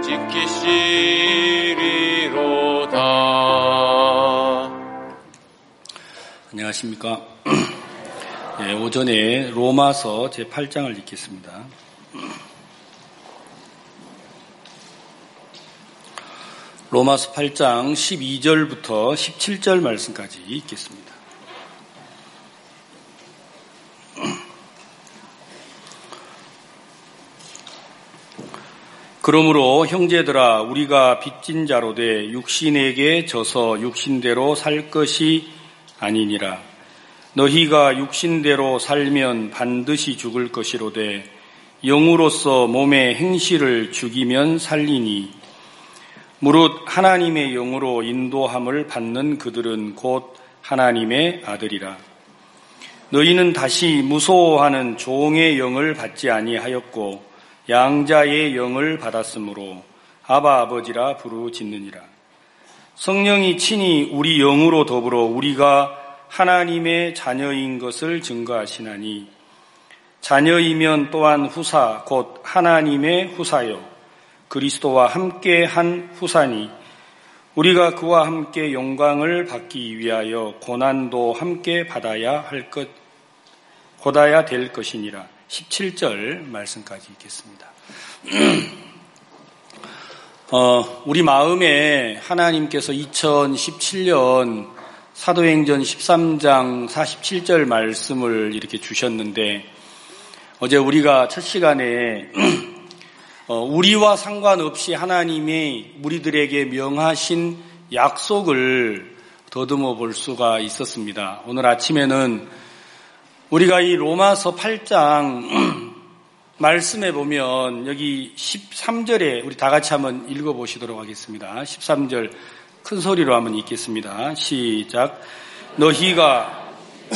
지키시리로다. 안녕하십니까. 네, 오전에 로마서 제8장을 읽겠습니다. 로마서 8장 12절부터 17절 말씀까지 읽겠습니다. 그러므로 형제들아, 우리가 빚진 자로 돼 육신에게 져서 육신대로 살 것이 아니니라. 너희가 육신대로 살면 반드시 죽을 것이로되 영으로서 몸의 행실을 죽이면 살리니, 무릇 하나님의 영으로 인도함을 받는 그들은 곧 하나님의 아들이라. 너희는 다시 무소호하는 종의 영을 받지 아니하였고 양자의 영을 받았으므로 아바 아버지라 부르짖느니라. 성령이 친히 우리 영으로 더불어 우리가 하나님의 자녀인 것을 증거하시나니, 자녀이면 또한 후사 곧 하나님의 후사요 그리스도와 함께 한 후사니, 우리가 그와 함께 영광을 받기 위하여 고난도 함께 받아야 될 것이니라. 17절 말씀까지 읽겠습니다. 우리 마음에 하나님께서 2017년 사도행전 13장 47절 말씀을 이렇게 주셨는데, 어제 우리가 첫 시간에 우리와 상관없이 하나님이 우리들에게 명하신 약속을 더듬어 볼 수가 있었습니다. 오늘 아침에는 우리가 이 로마서 8장 말씀에 보면 여기 13절에 우리 다 같이 한번 읽어보시도록 하겠습니다. 13절 큰 소리로 한번 읽겠습니다. 시작. 너희가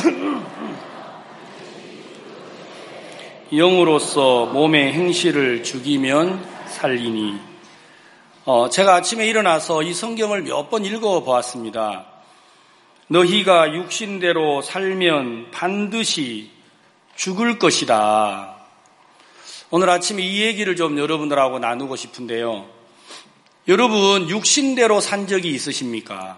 영으로서 몸의 행실을 죽이면 살리니. 제가 아침에 일어나서 이 성경을 몇 번 읽어보았습니다. 너희가 육신대로 살면 반드시 죽을 것이다. 오늘 아침에 이 얘기를 좀 여러분들하고 나누고 싶은데요. 여러분, 육신대로 산 적이 있으십니까?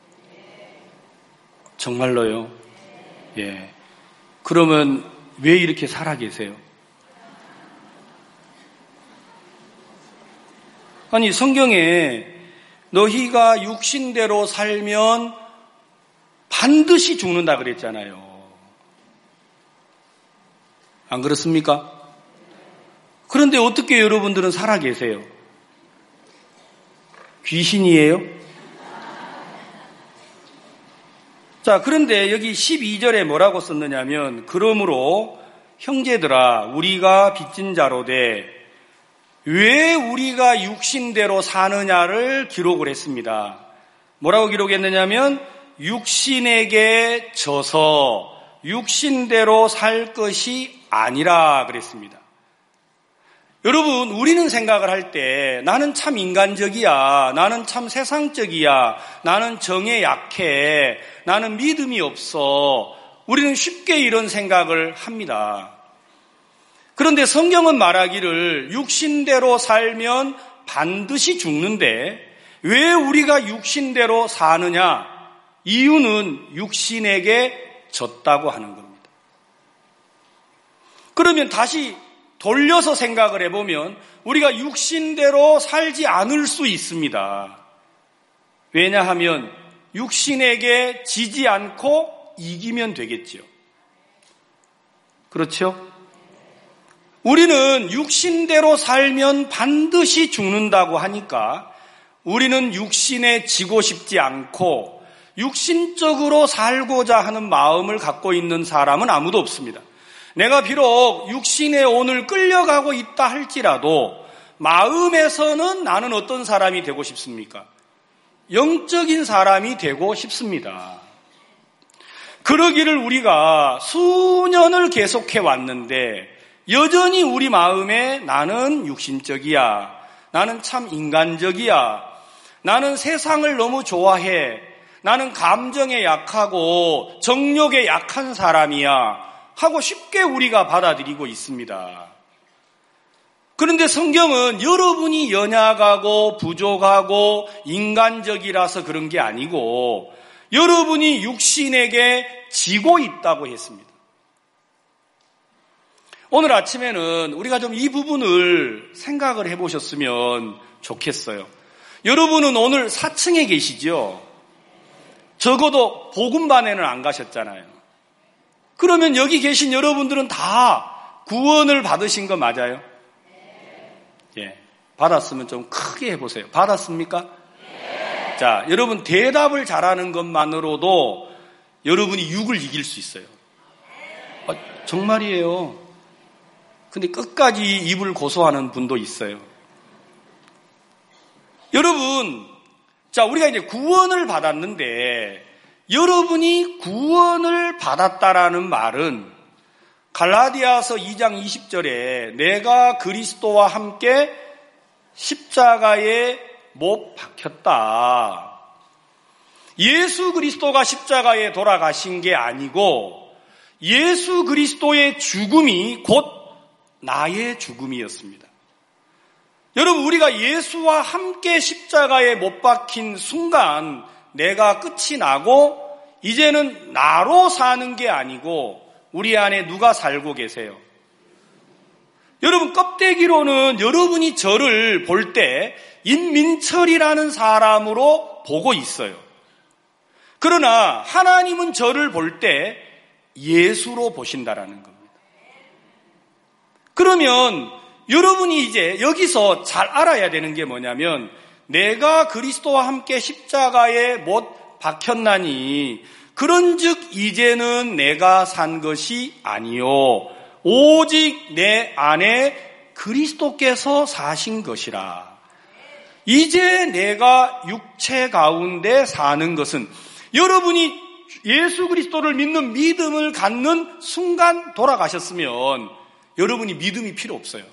정말로요? 예. 그러면 왜 이렇게 살아 계세요? 아니, 성경에 너희가 육신대로 살면 반드시 죽는다 그랬잖아요. 안 그렇습니까? 그런데 어떻게 여러분들은 살아 계세요? 귀신이에요? 자, 그런데 여기 12절에 뭐라고 썼느냐면, 그러므로 형제들아, 우리가 빚진 자로 돼 왜 우리가 육신대로 사느냐를 기록을 했습니다. 뭐라고 기록했느냐면, 육신에게 져서 육신대로 살 것이 아니라 그랬습니다. 여러분, 우리는 생각을 할 때 나는 참 인간적이야, 나는 참 세상적이야, 나는 정에 약해, 나는 믿음이 없어, 우리는 쉽게 이런 생각을 합니다. 그런데 성경은 말하기를 육신대로 살면 반드시 죽는데 왜 우리가 육신대로 사느냐? 이유는 육신에게 졌다고 하는 겁니다. 그러면 다시 돌려서 생각을 해보면 우리가 육신대로 살지 않을 수 있습니다. 왜냐하면 육신에게 지지 않고 이기면 되겠죠. 그렇죠? 우리는 육신대로 살면 반드시 죽는다고 하니까 우리는 육신에 지고 싶지 않고 육신적으로 살고자 하는 마음을 갖고 있는 사람은 아무도 없습니다. 내가 비록 육신에 오늘 끌려가고 있다 할지라도 마음에서는 나는 어떤 사람이 되고 싶습니까? 영적인 사람이 되고 싶습니다. 그러기를 우리가 수년을 계속해 왔는데 여전히 우리 마음에 나는 육신적이야, 나는 참 인간적이야, 나는 세상을 너무 좋아해, 나는 감정에 약하고 정욕에 약한 사람이야 하고 쉽게 우리가 받아들이고 있습니다. 그런데 성경은 여러분이 연약하고 부족하고 인간적이라서 그런 게 아니고 여러분이 육신에게 지고 있다고 했습니다. 오늘 아침에는 우리가 좀 이 부분을 생각을 해보셨으면 좋겠어요. 여러분은 오늘 4층에 계시죠? 적어도 복음반에는 안 가셨잖아요. 그러면 여기 계신 여러분들은 다 구원을 받으신 거 맞아요? 예, 받았으면 좀 크게 해보세요. 받았습니까? 자, 여러분 대답을 잘하는 것만으로도 여러분이 육을 이길 수 있어요. 정말이에요. 근데 끝까지 입을 고소하는 분도 있어요. 여러분, 자, 우리가 이제 구원을 받았는데 여러분이 구원을 받았다라는 말은 갈라디아서 2장 20절에 내가 그리스도와 함께 십자가에 못 박혔다. 예수 그리스도가 십자가에 돌아가신 게 아니고 예수 그리스도의 죽음이 곧 나의 죽음이었습니다. 여러분, 우리가 예수와 함께 십자가에 못 박힌 순간 내가 끝이 나고 이제는 나로 사는 게 아니고 우리 안에 누가 살고 계세요? 여러분, 껍데기로는 여러분이 저를 볼 때 임민철이라는 사람으로 보고 있어요. 그러나 하나님은 저를 볼 때 예수로 보신다라는 겁니다. 그러면 여러분이 이제 여기서 잘 알아야 되는 게 뭐냐면 내가 그리스도와 함께 십자가에 못 박혔나니 그런즉 이제는 내가 산 것이 아니요 오직 내 안에 그리스도께서 사신 것이라. 이제 내가 육체 가운데 사는 것은 여러분이 예수 그리스도를 믿는 믿음을 갖는 순간 돌아가셨으면 여러분이 믿음이 필요 없어요.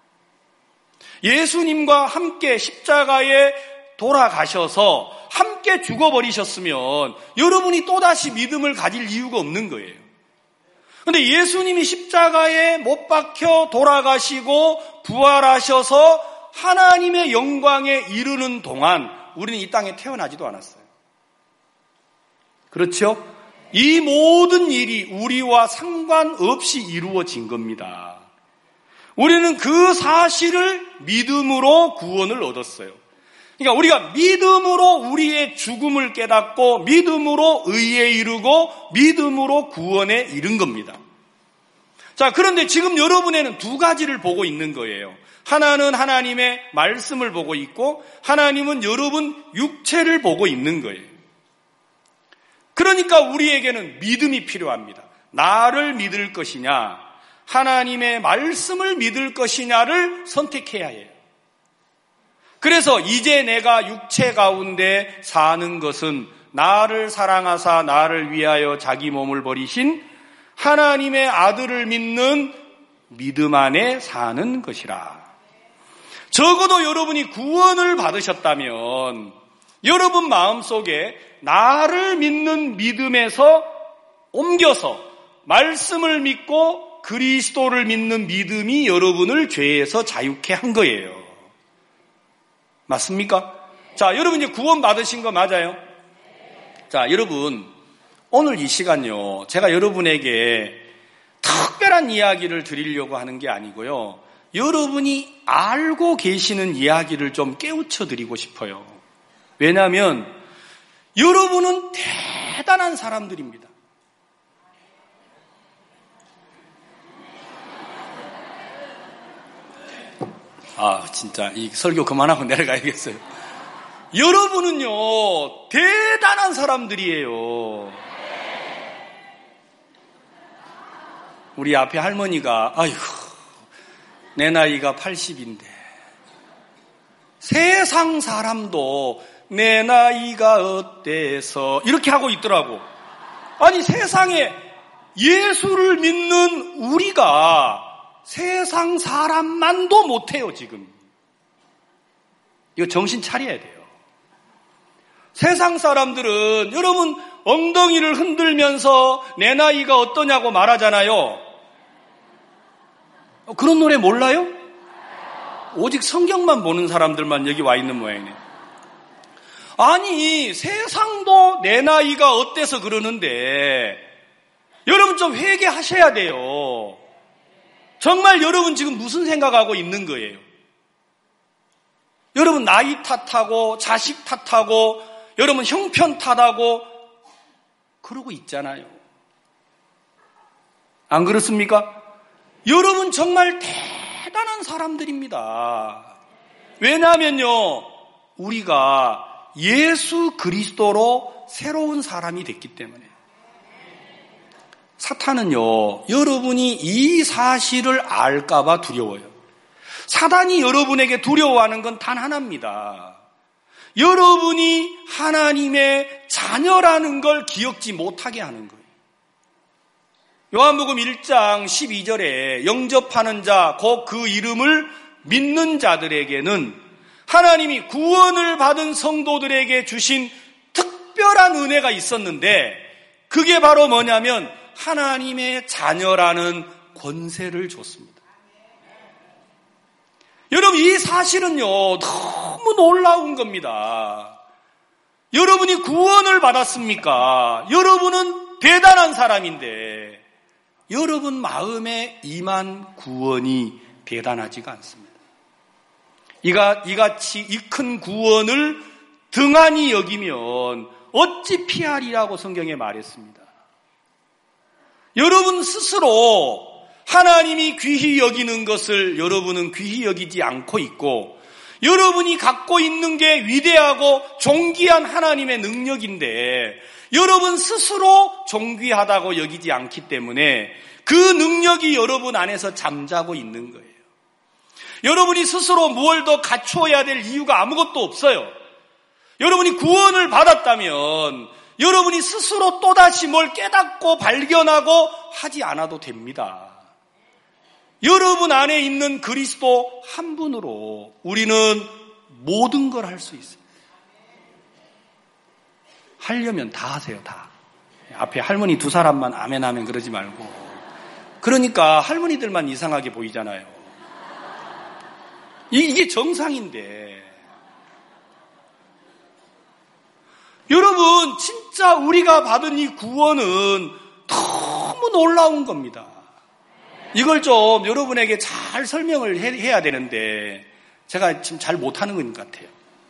예수님과 함께 십자가에 돌아가셔서 함께 죽어버리셨으면 여러분이 또다시 믿음을 가질 이유가 없는 거예요. 그런데 예수님이 십자가에 못 박혀 돌아가시고 부활하셔서 하나님의 영광에 이르는 동안 우리는 이 땅에 태어나지도 않았어요. 그렇죠? 이 모든 일이 우리와 상관없이 이루어진 겁니다. 우리는 그 사실을 믿음으로 구원을 얻었어요. 그러니까 우리가 믿음으로 우리의 죽음을 깨닫고 믿음으로 의에 이르고 믿음으로 구원에 이른 겁니다. 자, 그런데 지금 여러분에는 두 가지를 보고 있는 거예요. 하나는 하나님의 말씀을 보고 있고 하나님은 여러분 육체를 보고 있는 거예요. 그러니까 우리에게는 믿음이 필요합니다. 나를 믿을 것이냐 하나님의 말씀을 믿을 것이냐를 선택해야 해요. 그래서 이제 내가 육체 가운데 사는 것은 나를 사랑하사 나를 위하여 자기 몸을 버리신 하나님의 아들을 믿는 믿음 안에 사는 것이라. 적어도 여러분이 구원을 받으셨다면 여러분 마음속에 나를 믿는 믿음에서 옮겨서 말씀을 믿고 그리스도를 믿는 믿음이 여러분을 죄에서 자유케 한 거예요. 맞습니까? 자, 여러분 이제 구원 받으신 거 맞아요? 자, 여러분 오늘 이 시간요 제가 여러분에게 특별한 이야기를 드리려고 하는 게 아니고요 여러분이 알고 계시는 이야기를 좀 깨우쳐 드리고 싶어요. 왜냐하면 여러분은 대단한 사람들입니다. 진짜 이 설교 그만하고 내려가야겠어요. 여러분은요 대단한 사람들이에요. 우리 앞에 할머니가 아이고 내 나이가 80인데 세상 사람도 내 나이가 어때서 이렇게 하고 있더라고. 아니 세상에 예수를 믿는 우리가 세상 사람만도 못해요 지금. 이거 정신 차려야 돼요. 세상 사람들은 여러분 엉덩이를 흔들면서 내 나이가 어떠냐고 말하잖아요. 그런 노래 몰라요? 오직 성경만 보는 사람들만 여기 와 있는 모양이네. 아니, 세상도 내 나이가 어때서 그러는데 여러분 좀 회개하셔야 돼요. 정말 여러분 지금 무슨 생각하고 있는 거예요? 여러분 나이 탓하고 자식 탓하고 여러분 형편 탓하고 그러고 있잖아요. 안 그렇습니까? 여러분 정말 대단한 사람들입니다. 왜냐하면요, 우리가 예수 그리스도로 새로운 사람이 됐기 때문에. 사탄은요, 여러분이 이 사실을 알까봐 두려워요. 사단이 여러분에게 두려워하는 건 단 하나입니다. 여러분이 하나님의 자녀라는 걸 기억지 못하게 하는 거예요. 요한복음 1장 12절에 영접하는 자, 곧 그 이름을 믿는 자들에게는 하나님이 구원을 받은 성도들에게 주신 특별한 은혜가 있었는데 그게 바로 뭐냐면 하나님의 자녀라는 권세를 줬습니다. 여러분 이 사실은요 너무 놀라운 겁니다. 여러분이 구원을 받았습니까? 여러분은 대단한 사람인데 여러분 마음에 임한 구원이 대단하지가 않습니다. 이같이 이 큰 구원을 등한히 여기면 어찌 피하리라고 성경에 말했습니다. 여러분 스스로 하나님이 귀히 여기는 것을 여러분은 귀히 여기지 않고 있고 여러분이 갖고 있는 게 위대하고 존귀한 하나님의 능력인데 여러분 스스로 존귀하다고 여기지 않기 때문에 그 능력이 여러분 안에서 잠자고 있는 거예요. 여러분이 스스로 뭘 더 갖추어야 될 이유가 아무것도 없어요. 여러분이 구원을 받았다면 여러분이 스스로 또다시 뭘 깨닫고 발견하고 하지 않아도 됩니다. 여러분 안에 있는 그리스도 한 분으로 우리는 모든 걸 할 수 있어요. 하려면 다 하세요, 다. 앞에 할머니 두 사람만 아멘 하면 그러지 말고. 그러니까 할머니들만 이상하게 보이잖아요. 이게 정상인데. 여러분 진짜 우리가 받은 이 구원은 너무 놀라운 겁니다. 이걸 좀 여러분에게 잘 설명을 해야 되는데 제가 지금 잘 못하는 것 같아요.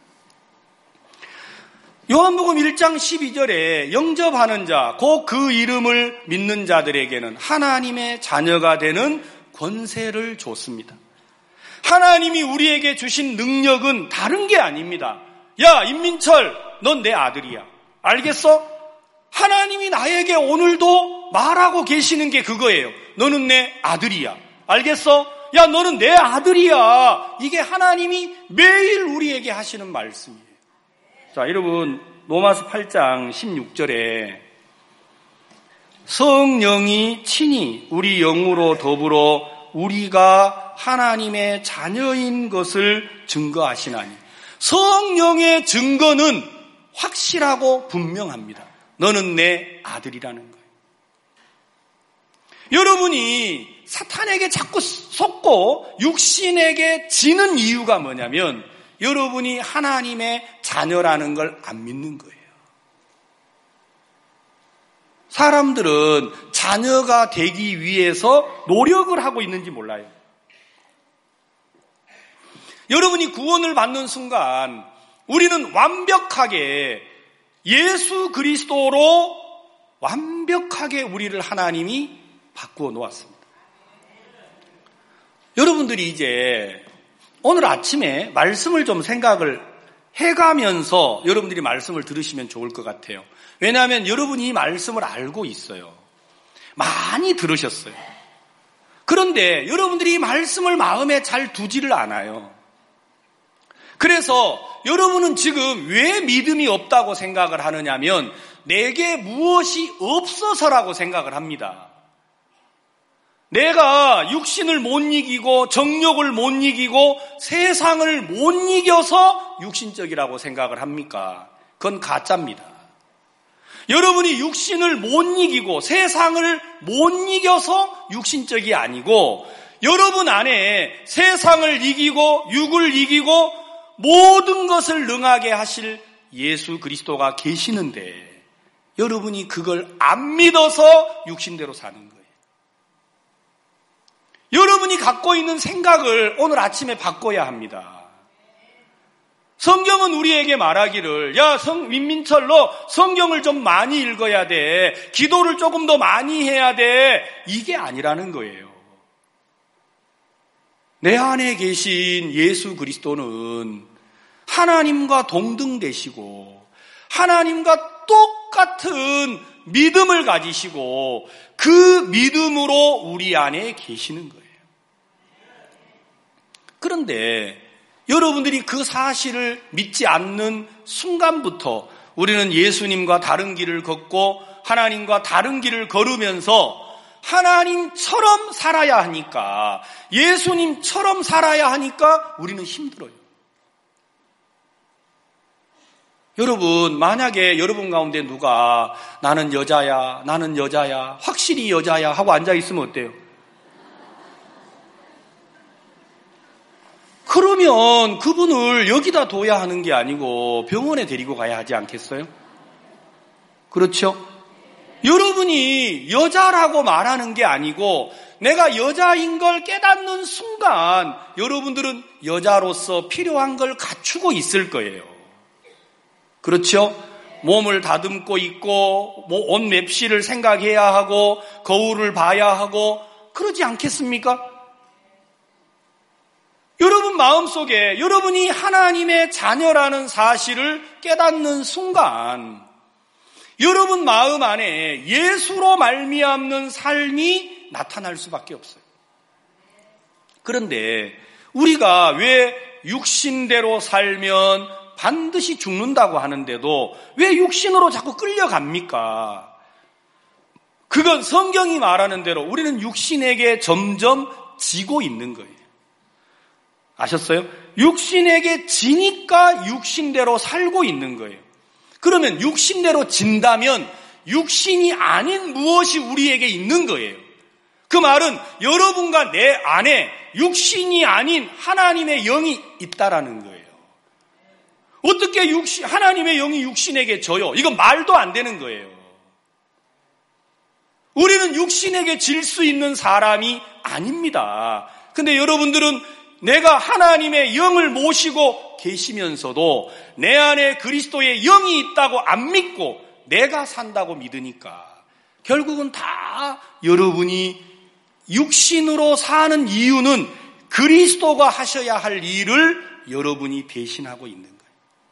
요한복음 1장 12절에 영접하는 자, 곧 그 이름을 믿는 자들에게는 하나님의 자녀가 되는 권세를 줬습니다. 하나님이 우리에게 주신 능력은 다른 게 아닙니다. 야, 임민철, 넌 내 아들이야. 알겠어? 하나님이 나에게 오늘도 말하고 계시는 게 그거예요. 너는 내 아들이야. 알겠어? 야, 너는 내 아들이야. 이게 하나님이 매일 우리에게 하시는 말씀이에요. 자, 여러분, 로마서 8장 16절에 성령이 친히 우리 영으로 더불어 우리가 하나님의 자녀인 것을 증거하시나니. 성령의 증거는 확실하고 분명합니다. 너는 내 아들이라는 거예요. 여러분이 사탄에게 자꾸 속고 육신에게 지는 이유가 뭐냐면 여러분이 하나님의 자녀라는 걸 안 믿는 거예요. 사람들은 자녀가 되기 위해서 노력을 하고 있는지 몰라요. 여러분이 구원을 받는 순간 우리는 완벽하게 예수 그리스도로 완벽하게 우리를 하나님이 바꾸어 놓았습니다. 여러분들이 이제 오늘 아침에 말씀을 좀 생각을 해가면서 여러분들이 말씀을 들으시면 좋을 것 같아요. 왜냐하면 여러분이 이 말씀을 알고 있어요. 많이 들으셨어요. 그런데 여러분들이 이 말씀을 마음에 잘 두지를 않아요. 그래서 여러분은 지금 왜 믿음이 없다고 생각을 하느냐면 내게 무엇이 없어서라고 생각을 합니다. 내가 육신을 못 이기고 정욕을 못 이기고 세상을 못 이겨서 육신적이라고 생각을 합니까? 그건 가짜입니다. 여러분이 육신을 못 이기고 세상을 못 이겨서 육신적이 아니고 여러분 안에 세상을 이기고 육을 이기고 모든 것을 능하게 하실 예수 그리스도가 계시는데 여러분이 그걸 안 믿어서 육신대로 사는 거예요. 여러분이 갖고 있는 생각을 오늘 아침에 바꿔야 합니다. 성경은 우리에게 말하기를 야 민민철 너 성경을 좀 많이 읽어야 돼. 기도를 조금 더 많이 해야 돼. 이게 아니라는 거예요. 내 안에 계신 예수 그리스도는 하나님과 동등되시고 하나님과 똑같은 믿음을 가지시고 그 믿음으로 우리 안에 계시는 거예요. 그런데 여러분들이 그 사실을 믿지 않는 순간부터 우리는 예수님과 다른 길을 걷고 하나님과 다른 길을 걸으면서 하나님처럼 살아야 하니까 예수님처럼 살아야 하니까 우리는 힘들어요. 여러분 만약에 여러분 가운데 누가 나는 여자야 확실히 여자야 하고 앉아있으면 어때요? 그러면 그분을 여기다 둬야 하는 게 아니고 병원에 데리고 가야 하지 않겠어요? 그렇죠? 여러분이 여자라고 말하는 게 아니고 내가 여자인 걸 깨닫는 순간 여러분들은 여자로서 필요한 걸 갖추고 있을 거예요. 그렇죠? 몸을 다듬고 있고 옷 맵시를 생각해야 하고 거울을 봐야 하고 그러지 않겠습니까? 여러분 마음속에 여러분이 하나님의 자녀라는 사실을 깨닫는 순간 여러분 마음 안에 예수로 말미암는 삶이 나타날 수밖에 없어요. 그런데 우리가 왜 육신대로 살면 반드시 죽는다고 하는데도 왜 육신으로 자꾸 끌려갑니까? 그건 성경이 말하는 대로 우리는 육신에게 점점 지고 있는 거예요. 아셨어요? 육신에게 지니까 육신대로 살고 있는 거예요. 그러면 육신대로 진다면 육신이 아닌 무엇이 우리에게 있는 거예요. 그 말은 여러분과 내 안에 육신이 아닌 하나님의 영이 있다라는 거예요. 어떻게 하나님의 영이 육신에게 져요? 이건 말도 안 되는 거예요. 우리는 육신에게 질 수 있는 사람이 아닙니다. 근데 여러분들은 내가 하나님의 영을 모시고 계시면서도 내 안에 그리스도의 영이 있다고 안 믿고 내가 산다고 믿으니까 결국은 다 여러분이 육신으로 사는 이유는 그리스도가 하셔야 할 일을 여러분이 대신하고 있는 거예요.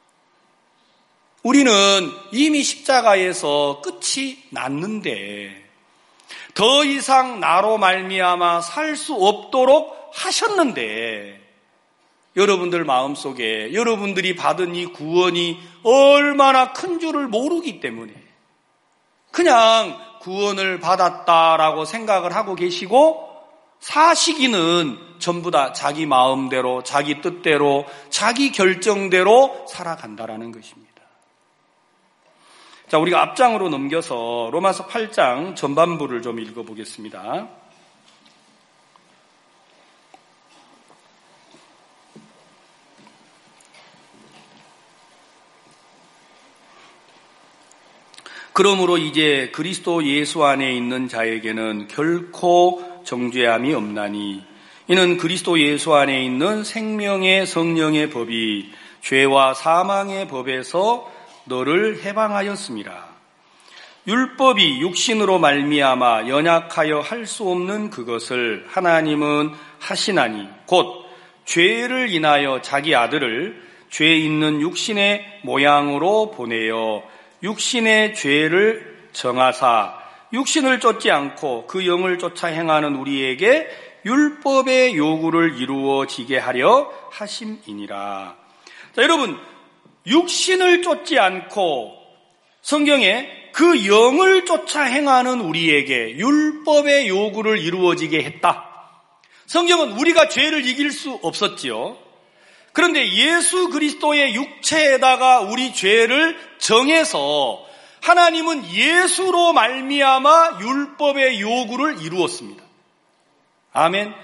우리는 이미 십자가에서 끝이 났는데 더 이상 나로 말미암아 살 수 없도록 하셨는데 여러분들 마음속에 여러분들이 받은 이 구원이 얼마나 큰 줄을 모르기 때문에 그냥 구원을 받았다라고 생각을 하고 계시고 사시기는 전부 다 자기 마음대로 자기 뜻대로 자기 결정대로 살아간다라는 것입니다. 자, 우리가 앞장으로 넘겨서 로마서 8장 전반부를 좀 읽어보겠습니다. 그러므로 이제 그리스도 예수 안에 있는 자에게는 결코 정죄함이 없나니 이는 그리스도 예수 안에 있는 생명의 성령의 법이 죄와 사망의 법에서 너를 해방하였습니다. 율법이 육신으로 말미암아 연약하여 할 수 없는 그것을 하나님은 하시나니 곧 죄를 인하여 자기 아들을 죄 있는 육신의 모양으로 보내어 육신의 죄를 정하사 육신을 쫓지 않고 그 영을 쫓아 행하는 우리에게 율법의 요구를 이루어지게 하려 하심이니라. 자, 여러분, 육신을 쫓지 않고 성경에 그 영을 쫓아 행하는 우리에게 율법의 요구를 이루어지게 했다. 성경은 우리가 죄를 이길 수 없었지요. 그런데 예수 그리스도의 육체에다가 우리 죄를 정해서 하나님은 예수로 말미암아 율법의 요구를 이루었습니다. 아멘.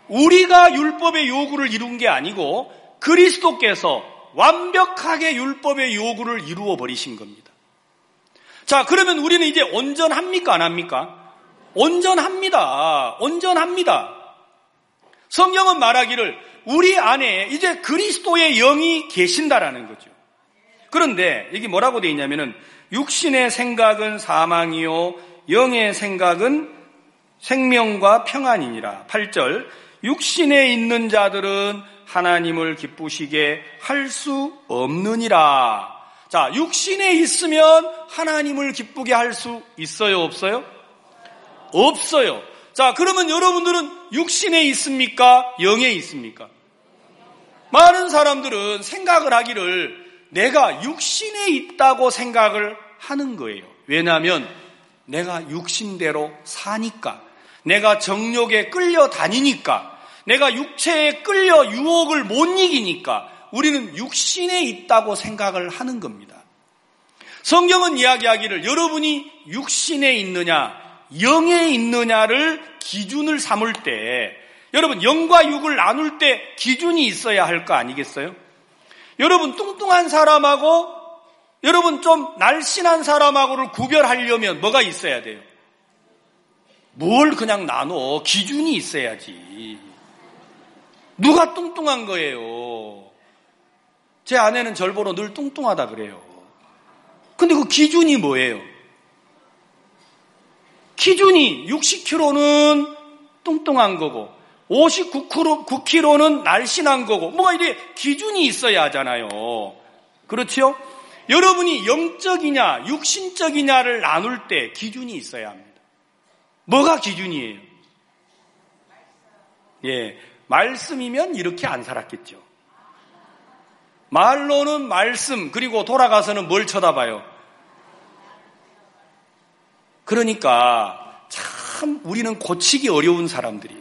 우리가 율법의 요구를 이룬 게 아니고 그리스도께서 완벽하게 율법의 요구를 이루어 버리신 겁니다. 자, 그러면 우리는 이제 온전합니까? 안 합니까? 온전합니다. 온전합니다. 성경은 말하기를 우리 안에 이제 그리스도의 영이 계신다라는 거죠. 그런데 여기 뭐라고 되어 있냐면은 육신의 생각은 사망이요 영의 생각은 생명과 평안이니라. 8절 육신에 있는 자들은 하나님을 기쁘시게 할 수 없느니라. 자, 육신에 있으면 하나님을 기쁘게 할 수 있어요? 없어요? 없어요. 자, 그러면 여러분들은 육신에 있습니까? 영에 있습니까? 많은 사람들은 생각을 하기를 내가 육신에 있다고 생각을 하는 거예요. 왜냐하면 내가 육신대로 사니까, 내가 정욕에 끌려다니니까, 내가 육체에 끌려 유혹을 못 이기니까 우리는 육신에 있다고 생각을 하는 겁니다. 성경은 이야기하기를 여러분이 육신에 있느냐 영에 있느냐를 기준을 삼을 때, 여러분 영과 육을 나눌 때 기준이 있어야 할 거 아니겠어요? 여러분 뚱뚱한 사람하고 여러분 좀 날씬한 사람하고를 구별하려면 뭐가 있어야 돼요? 뭘 그냥 나눠? 기준이 있어야지. 누가 뚱뚱한 거예요? 제 아내는 절 보러 늘 뚱뚱하다 그래요. 근데 그 기준이 뭐예요? 기준이 60kg는 뚱뚱한 거고 59kg는 날씬한 거고 뭐가 이래 기준이 있어야 하잖아요. 그렇죠? 여러분이 영적이냐 육신적이냐를 나눌 때 기준이 있어야 합니다. 뭐가 기준이에요? 예, 말씀이면 이렇게 안 살았겠죠. 말로는 말씀, 그리고 돌아가서는 뭘 쳐다봐요? 그러니까 참 우리는 고치기 어려운 사람들이에요.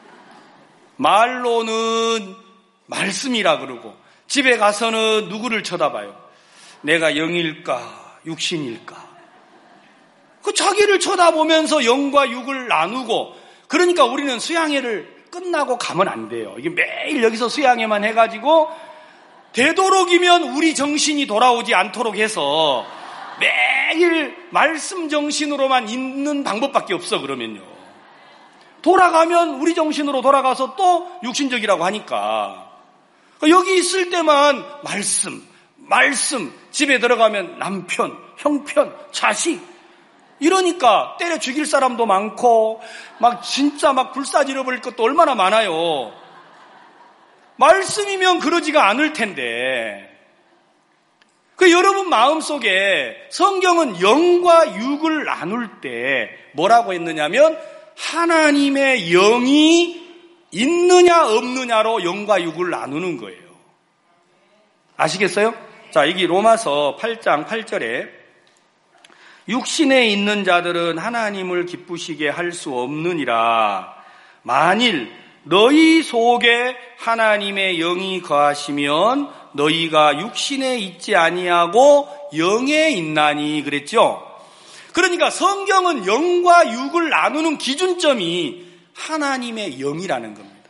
말로는 말씀이라 그러고 집에 가서는 누구를 쳐다봐요? 내가 영일까 육신일까? 그 자기를 쳐다보면서 영과 육을 나누고, 그러니까 우리는 수양회를 끝나고 가면 안 돼요. 이게 매일 여기서 수양회만 해가지고 되도록이면 우리 정신이 돌아오지 않도록 해서 매일 말씀 정신으로만 있는 방법밖에 없어. 그러면요 돌아가면 우리 정신으로 돌아가서 또 육신적이라고 하니까 여기 있을 때만 말씀, 집에 들어가면 남편, 형편, 자식, 이러니까 때려 죽일 사람도 많고 막 진짜 막 불사질러 버릴 것도 얼마나 많아요. 말씀이면 그러지가 않을 텐데. 그 여러분 마음속에 성경은 영과 육을 나눌 때 뭐라고 했느냐면 하나님의 영이 있느냐 없느냐로 영과 육을 나누는 거예요. 아시겠어요? 자, 여기 로마서 8장 8절에 육신에 있는 자들은 하나님을 기쁘시게 할 수 없느니라. 만일 너희 속에 하나님의 영이 거하시면 너희가 육신에 있지 아니하고 영에 있나니 그랬죠? 그러니까 성경은 영과 육을 나누는 기준점이 하나님의 영이라는 겁니다.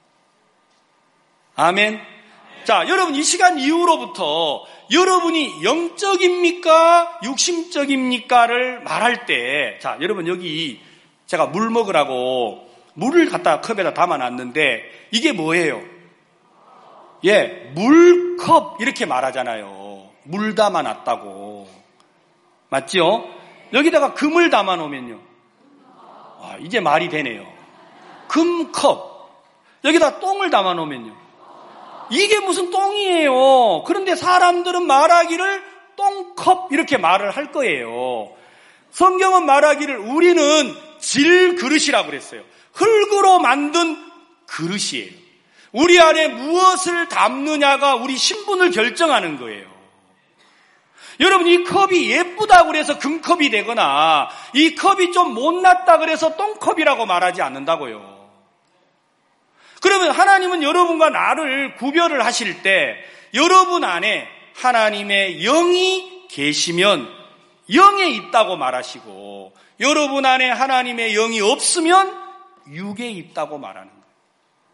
아멘. 자, 여러분 이 시간 이후로부터 여러분이 영적입니까? 육신적입니까?를 말할 때, 자, 여러분 여기 제가 물 먹으라고 물을 갖다가 컵에다 담아놨는데 이게 뭐예요? 예, 물컵 이렇게 말하잖아요. 물 담아놨다고. 맞죠? 여기다가 금을 담아놓으면요. 와, 이제 말이 되네요. 금컵. 여기다 똥을 담아놓으면요. 이게 무슨 똥이에요. 그런데 사람들은 말하기를 똥컵 이렇게 말을 할 거예요. 성경은 말하기를 우리는 질그릇이라고 그랬어요. 흙으로 만든 그릇이에요. 우리 안에 무엇을 담느냐가 우리 신분을 결정하는 거예요. 여러분 이 컵이 예쁘다고 그래서 금컵이 되거나 이 컵이 좀 못났다 그래서 똥컵이라고 말하지 않는다고요. 그러면 하나님은 여러분과 나를 구별을 하실 때 여러분 안에 하나님의 영이 계시면 영에 있다고 말하시고 여러분 안에 하나님의 영이 없으면 육에 있다고 말하는 거예요.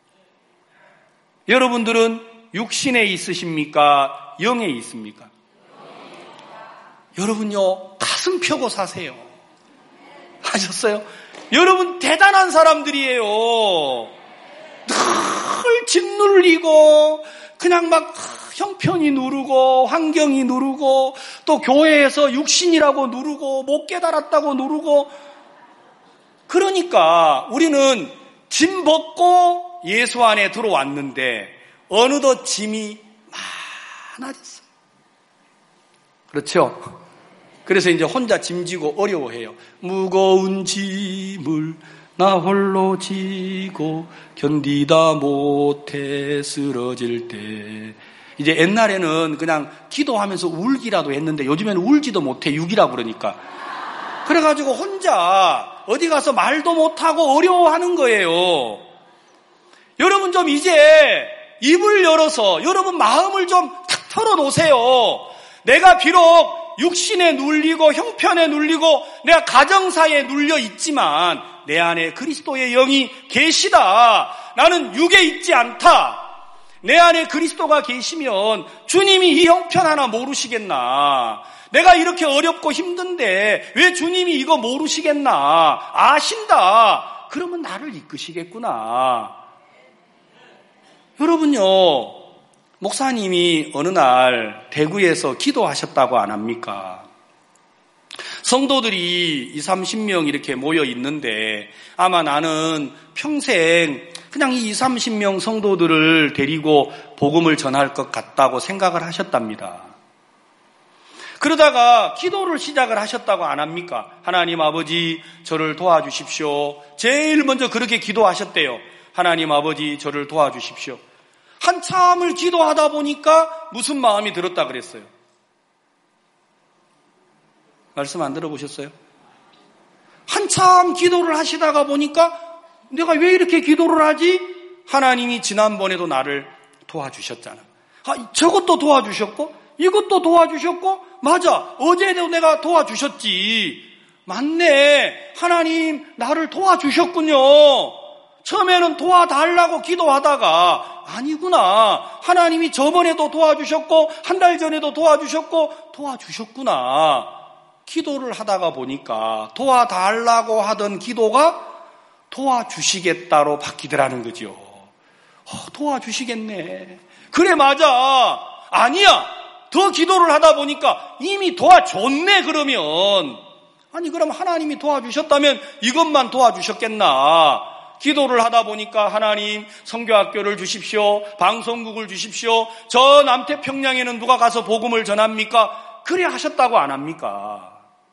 여러분들은 육신에 있으십니까? 영에 있습니까? 여러분요, 가슴 펴고 사세요. 아셨어요? 여러분 대단한 사람들이에요. 늘 짓눌리고 그냥 막 형편이 누르고 환경이 누르고 또 교회에서 육신이라고 누르고 못 깨달았다고 누르고, 그러니까 우리는 짐 벗고 예수 안에 들어왔는데 어느덧 짐이 많아졌어요. 그렇죠? 그래서 이제 혼자 짐지고 어려워해요. 무거운 짐을 나 홀로 지고 견디다 못해 쓰러질 때. 이제 옛날에는 그냥 기도하면서 울기라도 했는데 요즘에는 울지도 못해, 육이라고 그러니까. 그래가지고 혼자 어디 가서 말도 못하고 어려워하는 거예요. 여러분 좀 이제 입을 열어서 여러분 마음을 좀 탁 털어놓으세요. 내가 비록 육신에 눌리고 형편에 눌리고 내가 가정사에 눌려 있지만 내 안에 그리스도의 영이 계시다. 나는 육에 있지 않다. 내 안에 그리스도가 계시면 주님이 이 형편 하나 모르시겠나? 내가 이렇게 어렵고 힘든데 왜 주님이 이거 모르시겠나? 아신다. 그러면 나를 이끄시겠구나. 여러분요, 목사님이 어느 날 대구에서 기도하셨다고 안 합니까? 성도들이 20-30명 이렇게 모여 있는데 아마 나는 평생 그냥 이 20-30명 성도들을 데리고 복음을 전할 것 같다고 생각을 하셨답니다. 그러다가 기도를 시작을 하셨다고 안 합니까? 하나님 아버지 저를 도와주십시오. 제일 먼저 그렇게 기도하셨대요. 하나님 아버지 저를 도와주십시오. 한참을 기도하다 보니까 무슨 마음이 들었다 그랬어요? 말씀 안 들어보셨어요? 한참 기도를 하시다가 보니까 내가 왜 이렇게 기도를 하지? 하나님이 지난번에도 나를 도와주셨잖아. 저것도 도와주셨고 이것도 도와주셨고 맞아, 어제도 내가 도와주셨지. 맞네, 하나님 나를 도와주셨군요. 처음에는 도와달라고 기도하다가 아니구나, 하나님이 저번에도 도와주셨고 한 달 전에도 도와주셨고 도와주셨구나. 기도를 하다가 보니까 도와달라고 하던 기도가 도와주시겠다로 바뀌더라는 거죠. 도와주시겠네. 그래 맞아. 아니야, 더 기도를 하다 보니까 이미 도와줬네. 그러면 아니 그럼 하나님이 도와주셨다면 이것만 도와주셨겠나. 기도를 하다 보니까 하나님 선교학교를 주십시오, 방송국을 주십시오. 저 남태평양에는 누가 가서 복음을 전합니까? 그래 하셨다고 안 합니까?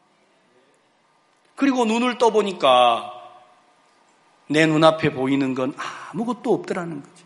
그리고 눈을 떠보니까 내 눈앞에 보이는 건 아무것도 없더라는 거죠.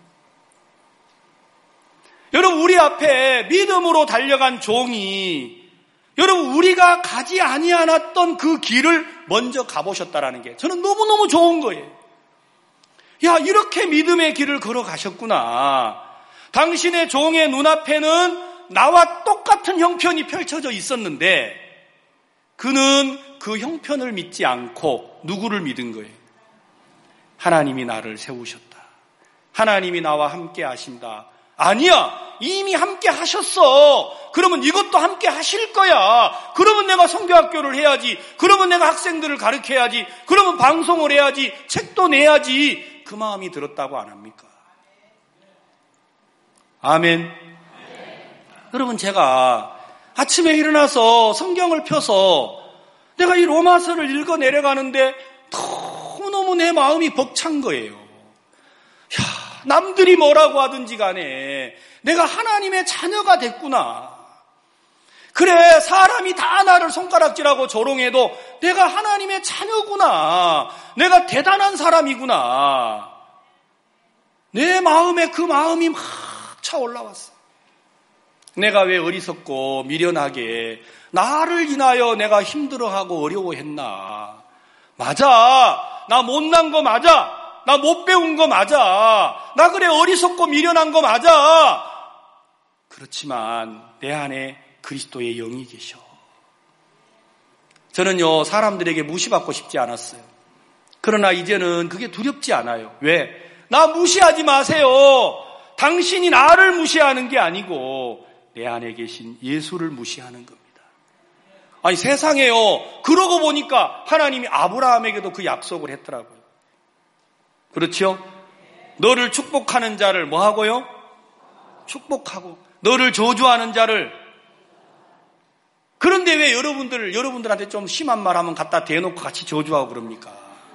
여러분, 우리 앞에 믿음으로 달려간 종이 여러분 우리가 가지 아니하였던 그 길을 먼저 가보셨다라는 게 저는 너무너무 좋은 거예요. 야, 이렇게 믿음의 길을 걸어가셨구나. 당신의 종의 눈앞에는 나와 똑같은 형편이 펼쳐져 있었는데 그는 그 형편을 믿지 않고 누구를 믿은 거예요? 하나님이 나를 세우셨다. 하나님이 나와 함께 하신다. 아니야, 이미 함께 하셨어. 그러면 이것도 함께 하실 거야. 그러면 내가 선교학교를 해야지. 그러면 내가 학생들을 가르쳐야지. 그러면 방송을 해야지. 책도 내야지. 그 마음이 들었다고 안 합니까? 아멘. 여러분, 제가 아침에 일어나서 성경을 펴서 내가 이 로마서를 읽어 내려가는데 너무너무 내 마음이 벅찬 거예요. 야, 남들이 뭐라고 하든지 간에 내가 하나님의 자녀가 됐구나. 그래, 사람이 다 나를 손가락질하고 조롱해도 내가 하나님의 자녀구나. 내가 대단한 사람이구나. 내 마음에 그 마음이 막 차올라왔어. 내가 왜 어리석고 미련하게 나를 인하여 내가 힘들어하고 어려워했나. 맞아, 나 못난 거 맞아. 나 못 배운 거 맞아. 나 그래 어리석고 미련한 거 맞아. 그렇지만 내 안에 그리스도의 영이 계셔. 저는요, 사람들에게 무시받고 싶지 않았어요. 그러나 이제는 그게 두렵지 않아요. 왜? 나 무시하지 마세요. 당신이 나를 무시하는 게 아니고 내 안에 계신 예수를 무시하는 겁니다. 아니 세상에요. 그러고 보니까 하나님이 아브라함에게도 그 약속을 했더라고요. 그렇죠? 너를 축복하는 자를 뭐 하고요? 축복하고 너를 저주하는 자를. 그런데 왜 여러분들한테 좀 심한 말 하면 갖다 대놓고 같이 저주하고 그럽니까?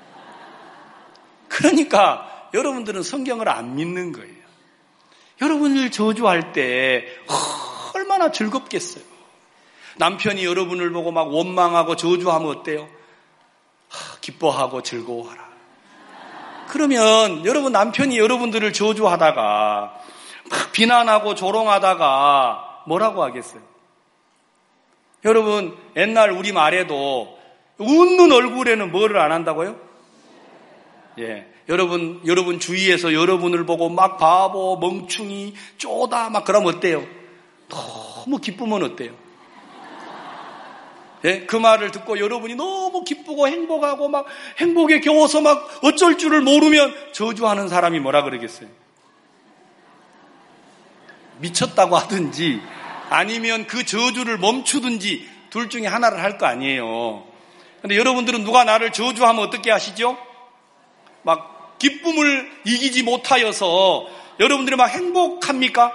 그러니까 여러분들은 성경을 안 믿는 거예요. 여러분을 저주할 때 얼마나 즐겁겠어요. 남편이 여러분을 보고 막 원망하고 저주하면 어때요? 기뻐하고 즐거워하라. 그러면 여러분 남편이 여러분들을 저주하다가 막 비난하고 조롱하다가 뭐라고 하겠어요? 여러분 옛날 우리 말에도 웃는 얼굴에는 뭐를 안 한다고요? 예, 여러분 주위에서 여러분을 보고 막 바보, 멍충이, 쪼다 막 그러면 어때요? 너무 기쁘면 어때요? 예, 그 말을 듣고 여러분이 너무 기쁘고 행복하고 막 행복에 겨워서 막 어쩔 줄을 모르면 저주하는 사람이 뭐라 그러겠어요? 미쳤다고 하든지 아니면 그 저주를 멈추든지 둘 중에 하나를 할 거 아니에요. 근데 여러분들은 누가 나를 저주하면 어떻게 하시죠? 막 기쁨을 이기지 못하여서 여러분들이 막 행복합니까?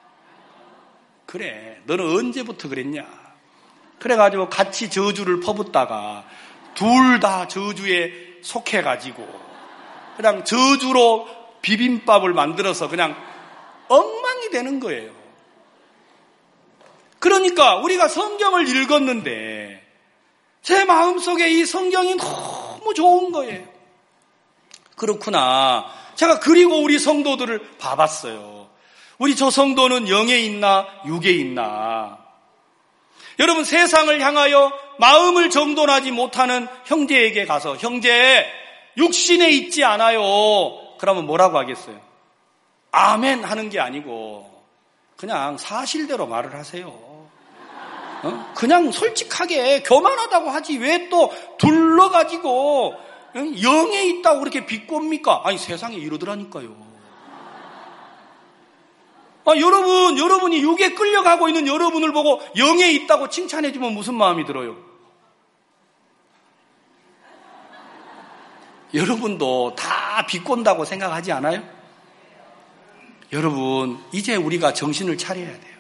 그래, 너는 언제부터 그랬냐? 그래가지고 같이 저주를 퍼붓다가 둘 다 저주에 속해가지고 그냥 저주로 비빔밥을 만들어서 그냥 엉망이 되는 거예요. 그러니까 우리가 성경을 읽었는데 제 마음속에 이 성경이 너무 좋은 거예요. 그렇구나. 제가 그리고 우리 성도들을 봐봤어요. 우리 저 성도는 영에 있나 육에 있나. 여러분 세상을 향하여 마음을 정돈하지 못하는 형제에게 가서 형제 육신에 있지 않아요. 그러면 뭐라고 하겠어요? 아멘 하는 게 아니고 그냥 사실대로 말을 하세요. 그냥 솔직하게 교만하다고 하지 왜 또 둘러가지고 영에 있다고 그렇게 비꼬입니까? 아니 세상에 이러더라니까요. 여러분이 육에 끌려가고 있는 여러분을 보고 영에 있다고 칭찬해주면 무슨 마음이 들어요? 여러분도 다 비꼰다고 생각하지 않아요? 여러분 이제 우리가 정신을 차려야 돼요.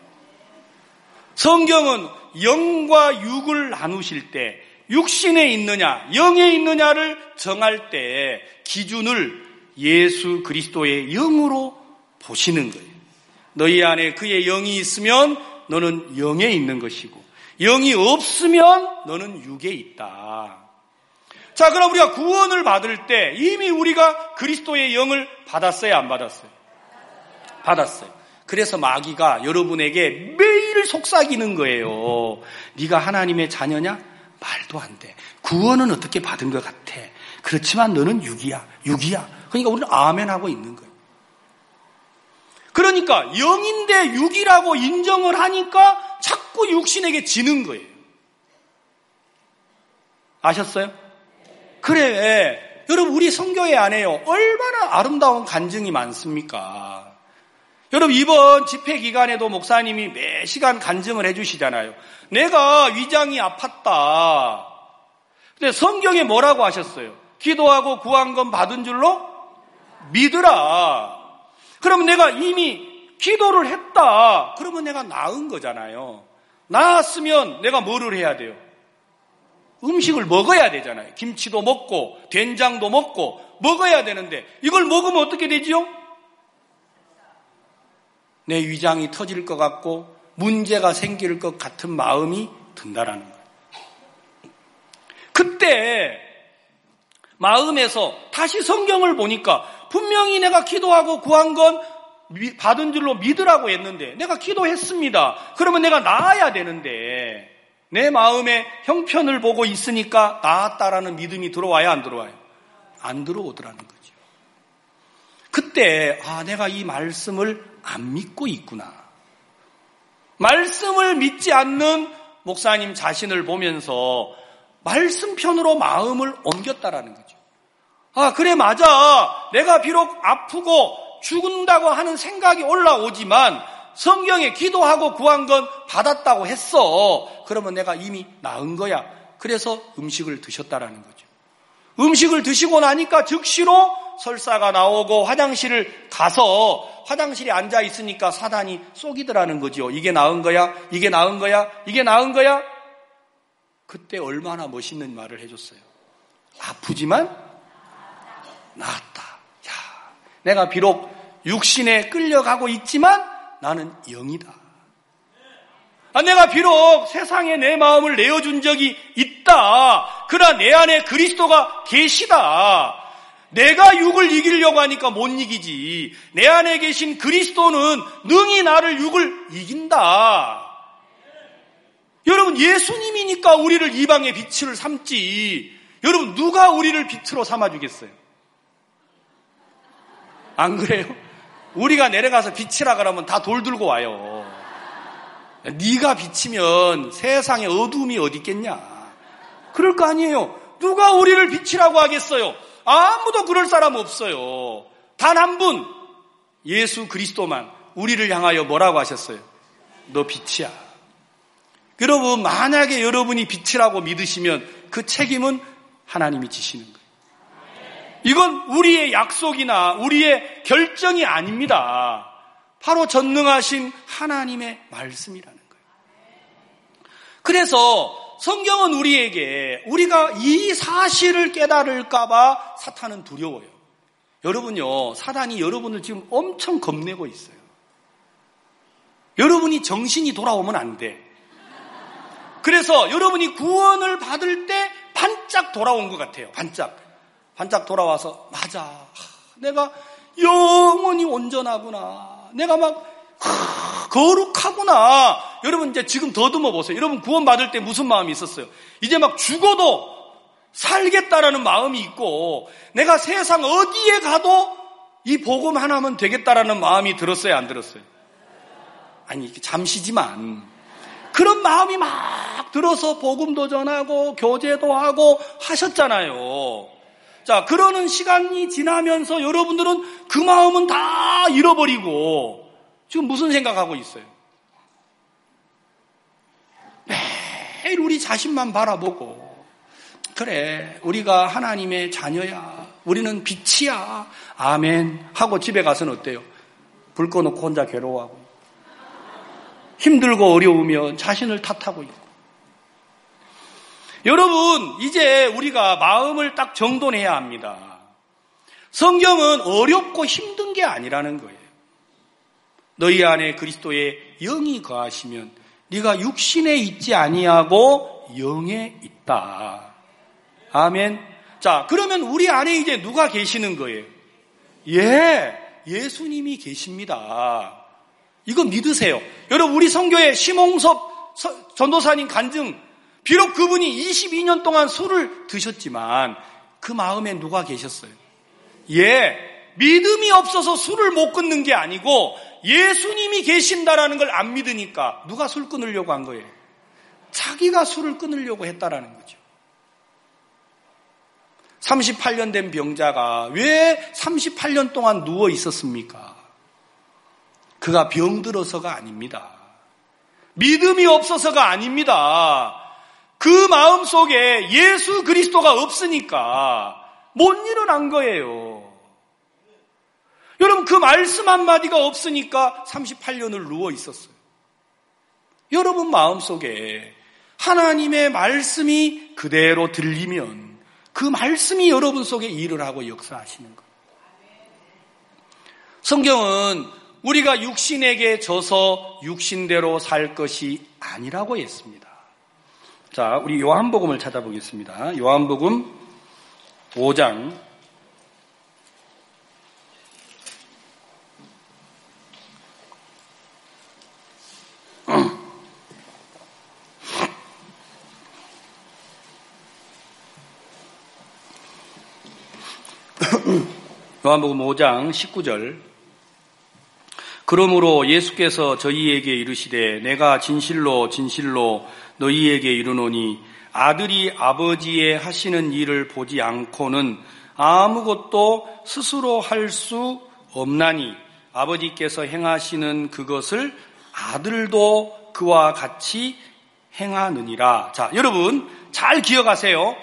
성경은 영과 육을 나누실 때 육신에 있느냐 영에 있느냐를 정할 때 기준을 예수 그리스도의 영으로 보시는 거예요. 너희 안에 그의 영이 있으면 너는 영에 있는 것이고 영이 없으면 너는 육에 있다. 자, 그럼 우리가 구원을 받을 때 이미 우리가 그리스도의 영을 받았어요, 안 받았어요? 받았어요. 그래서 마귀가 여러분에게 매일 속삭이는 거예요. 네가 하나님의 자녀냐? 말도 안 돼. 구원은 어떻게 받은 것 같아. 그렇지만 너는 육이야. 그러니까 우리는 아멘 하고 있는 거예요. 그러니까 영인데 육이라고 인정을 하니까 자꾸 육신에게 지는 거예요. 아셨어요? 그래. 여러분 우리 성교회 안에요. 얼마나 아름다운 간증이 많습니까? 여러분 이번 집회 기간에도 목사님이 매 시간 간증을 해주시잖아요. 내가 위장이 아팠다. 근데 성경에 뭐라고 하셨어요? 기도하고 구한 건 받은 줄로 믿으라. 그러면 내가 이미 기도를 했다. 그러면 내가 나은 거잖아요. 나았으면 내가 뭐를 해야 돼요? 음식을 먹어야 되잖아요. 김치도 먹고 된장도 먹고 먹어야 되는데 이걸 먹으면 어떻게 되지요? 내 위장이 터질 것 같고 문제가 생길 것 같은 마음이 든다라는 거예요. 그때 마음에서 다시 성경을 보니까 분명히 내가 기도하고 구한 건 받은 줄로 믿으라고 했는데 내가 기도했습니다. 그러면 내가 나아야 되는데 내 마음에 형편을 보고 있으니까 나았다라는 믿음이 들어와야 안 들어와요? 안 들어오더라는 거죠. 그때 내가 이 말씀을 안 믿고 있구나. 말씀을 믿지 않는 목사님 자신을 보면서 말씀편으로 마음을 옮겼다라는 거죠. 그래 맞아. 내가 비록 아프고 죽는다고 하는 생각이 올라오지만 성경에 기도하고 구한 건 받았다고 했어. 그러면 내가 이미 나은 거야. 그래서 음식을 드셨다라는 거죠. 음식을 드시고 나니까 즉시로 설사가 나오고 화장실을 가서 화장실에 앉아 있으니까 사단이 쏘기더라는 거죠. 이게 나은 거야? 이게 나은 거야? 이게 나은 거야? 그때 얼마나 멋있는 말을 해줬어요. 아프지만 나았다. 야, 내가 비록 육신에 끌려가고 있지만 나는 영이다. 내가 비록 세상에 내 마음을 내어준 적이 있다. 그러나 내 안에 그리스도가 계시다. 내가 육을 이기려고 하니까 못 이기지. 내 안에 계신 그리스도는 능히 나를 육을 이긴다. 여러분, 예수님이니까 우리를 이방의 빛을 삼지. 여러분, 누가 우리를 빛으로 삼아주겠어요? 안 그래요? 우리가 내려가서 빛이라 그러면 다 돌 들고 와요. 네가 빛이면 세상에 어둠이 어디 있겠냐? 그럴 거 아니에요. 누가 우리를 빛이라고 하겠어요? 아무도 그럴 사람 없어요. 단 한 분, 예수 그리스도만 우리를 향하여 뭐라고 하셨어요? 너 빛이야. 여러분, 만약에 여러분이 빛이라고 믿으시면 그 책임은 하나님이 지시는 거예요. 이건 우리의 약속이나 우리의 결정이 아닙니다. 바로 전능하신 하나님의 말씀이라는 거예요. 그래서 성경은 우리에게 우리가 이 사실을 깨달을까 봐 사탄은 두려워요. 여러분요, 사단이 여러분을 지금 엄청 겁내고 있어요. 여러분이 정신이 돌아오면 안 돼. 그래서 여러분이 구원을 받을 때 반짝 돌아온 것 같아요. 반짝 돌아와서 맞아. 내가 영원히 온전하구나. 내가 막 거룩하구나. 여러분 이제 지금 더듬어 보세요. 여러분 구원 받을 때 무슨 마음이 있었어요? 이제 막 죽어도 살겠다라는 마음이 있고 내가 세상 어디에 가도 이 복음 하나면 되겠다라는 마음이 들었어요? 안 들었어요? 아니 잠시지만 그런 마음이 막 들어서 복음도 전하고 교제도 하고 하셨잖아요. 자, 그러는 시간이 지나면서 여러분들은 그 마음은 다 잃어버리고 지금 무슨 생각하고 있어요? 매일 우리 자신만 바라보고 그래, 우리가 하나님의 자녀야. 우리는 빛이야. 아멘 하고 집에 가서는 어때요? 불 꺼놓고 혼자 괴로워하고 힘들고 어려우면 자신을 탓하고 있고. 여러분, 이제 우리가 마음을 딱 정돈해야 합니다. 성경은 어렵고 힘든 게 아니라는 거예요. 너희 안에 그리스도의 영이 거하시면 네가 육신에 있지 아니하고 영에 있다. 아멘. 자, 그러면 우리 안에 이제 누가 계시는 거예요? 예수님이 계십니다. 이거 믿으세요. 여러분, 우리 선교회 심홍섭 전도사님 간증, 비록 그분이 22년 동안 술을 드셨지만 그 마음에 누가 계셨어요? 믿음이 없어서 술을 못 끊는 게 아니고 예수님이 계신다라는 걸 안 믿으니까 누가 술 끊으려고 한 거예요? 자기가 술을 끊으려고 했다라는 거죠. 38년 된 병자가 왜 38년 동안 누워 있었습니까? 그가 병들어서가 아닙니다. 믿음이 없어서가 아닙니다. 그 마음 속에 예수 그리스도가 없으니까 못 일어난 거예요. 여러분, 그 말씀 한마디가 없으니까 38년을 누워 있었어요. 여러분 마음 속에 하나님의 말씀이 그대로 들리면 그 말씀이 여러분 속에 일을 하고 역사하시는 거예요. 성경은 우리가 육신에게 져서 육신대로 살 것이 아니라고 했습니다. 자, 우리 요한복음을 찾아보겠습니다. 요한복음 5장 19절. 그러므로 예수께서 저희에게 이르시되 내가 진실로 진실로 너희에게 이르노니 아들이 아버지의 하시는 일을 보지 않고는 아무것도 스스로 할 수 없나니 아버지께서 행하시는 그것을 아들도 그와 같이 행하느니라. 자, 여러분 잘 기억하세요.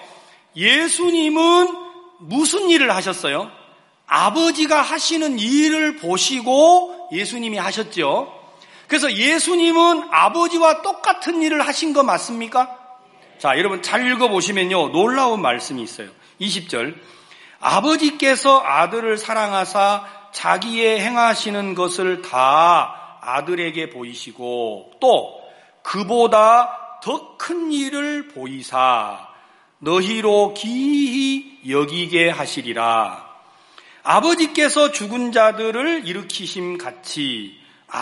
예수님은 무슨 일을 하셨어요? 아버지가 하시는 일을 보시고 예수님이 하셨죠. 그래서 예수님은 아버지와 똑같은 일을 하신 거 맞습니까? 자, 여러분 잘 읽어보시면요, 놀라운 말씀이 있어요. 20절. 아버지께서 아들을 사랑하사 자기의 행하시는 것을 다 아들에게 보이시고 또 그보다 더 큰 일을 보이사 너희로 기히 여기게 하시리라. 아버지께서 죽은 자들을 일으키심 같이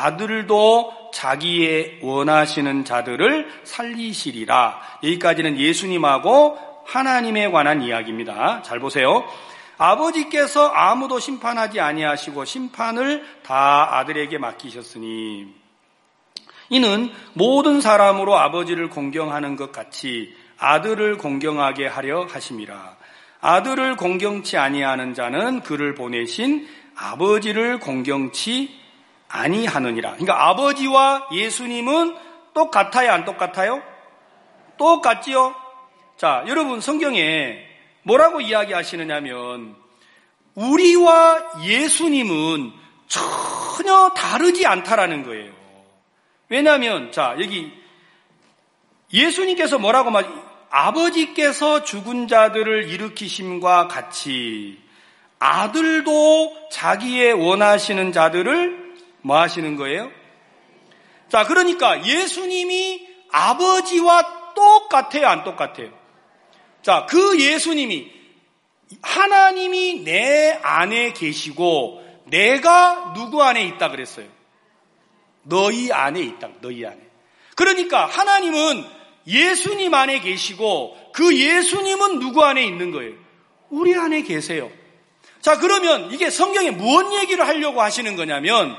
아들도 자기의 원하시는 자들을 살리시리라. 여기까지는 예수님하고 하나님에 관한 이야기입니다. 잘 보세요. 아버지께서 아무도 심판하지 아니하시고 심판을 다 아들에게 맡기셨으니 이는 모든 사람으로 아버지를 공경하는 것 같이 아들을 공경하게 하려 하심이라. 아들을 공경치 아니하는 자는 그를 보내신 아버지를 공경치 아니하느니라. 그러니까 아버지와 예수님은 똑같아요, 안 똑같아요? 똑같지요? 자, 여러분 성경에 뭐라고 이야기하시느냐면 우리와 예수님은 전혀 다르지 않다라는 거예요. 왜냐하면 자, 여기 예수님께서 뭐라고 아버지께서 죽은 자들을 일으키심과 같이 아들도 자기의 원하시는 자들을 뭐 하시는 거예요? 자, 그러니까 예수님이 아버지와 똑같아요, 안 똑같아요? 자, 그 예수님이 하나님이 내 안에 계시고 내가 누구 안에 있다 그랬어요? 너희 안에 있다, 너희 안에. 그러니까 하나님은 예수님 안에 계시고 그 예수님은 누구 안에 있는 거예요? 우리 안에 계세요. 자, 그러면 이게 성경에 무슨 얘기를 하려고 하시는 거냐면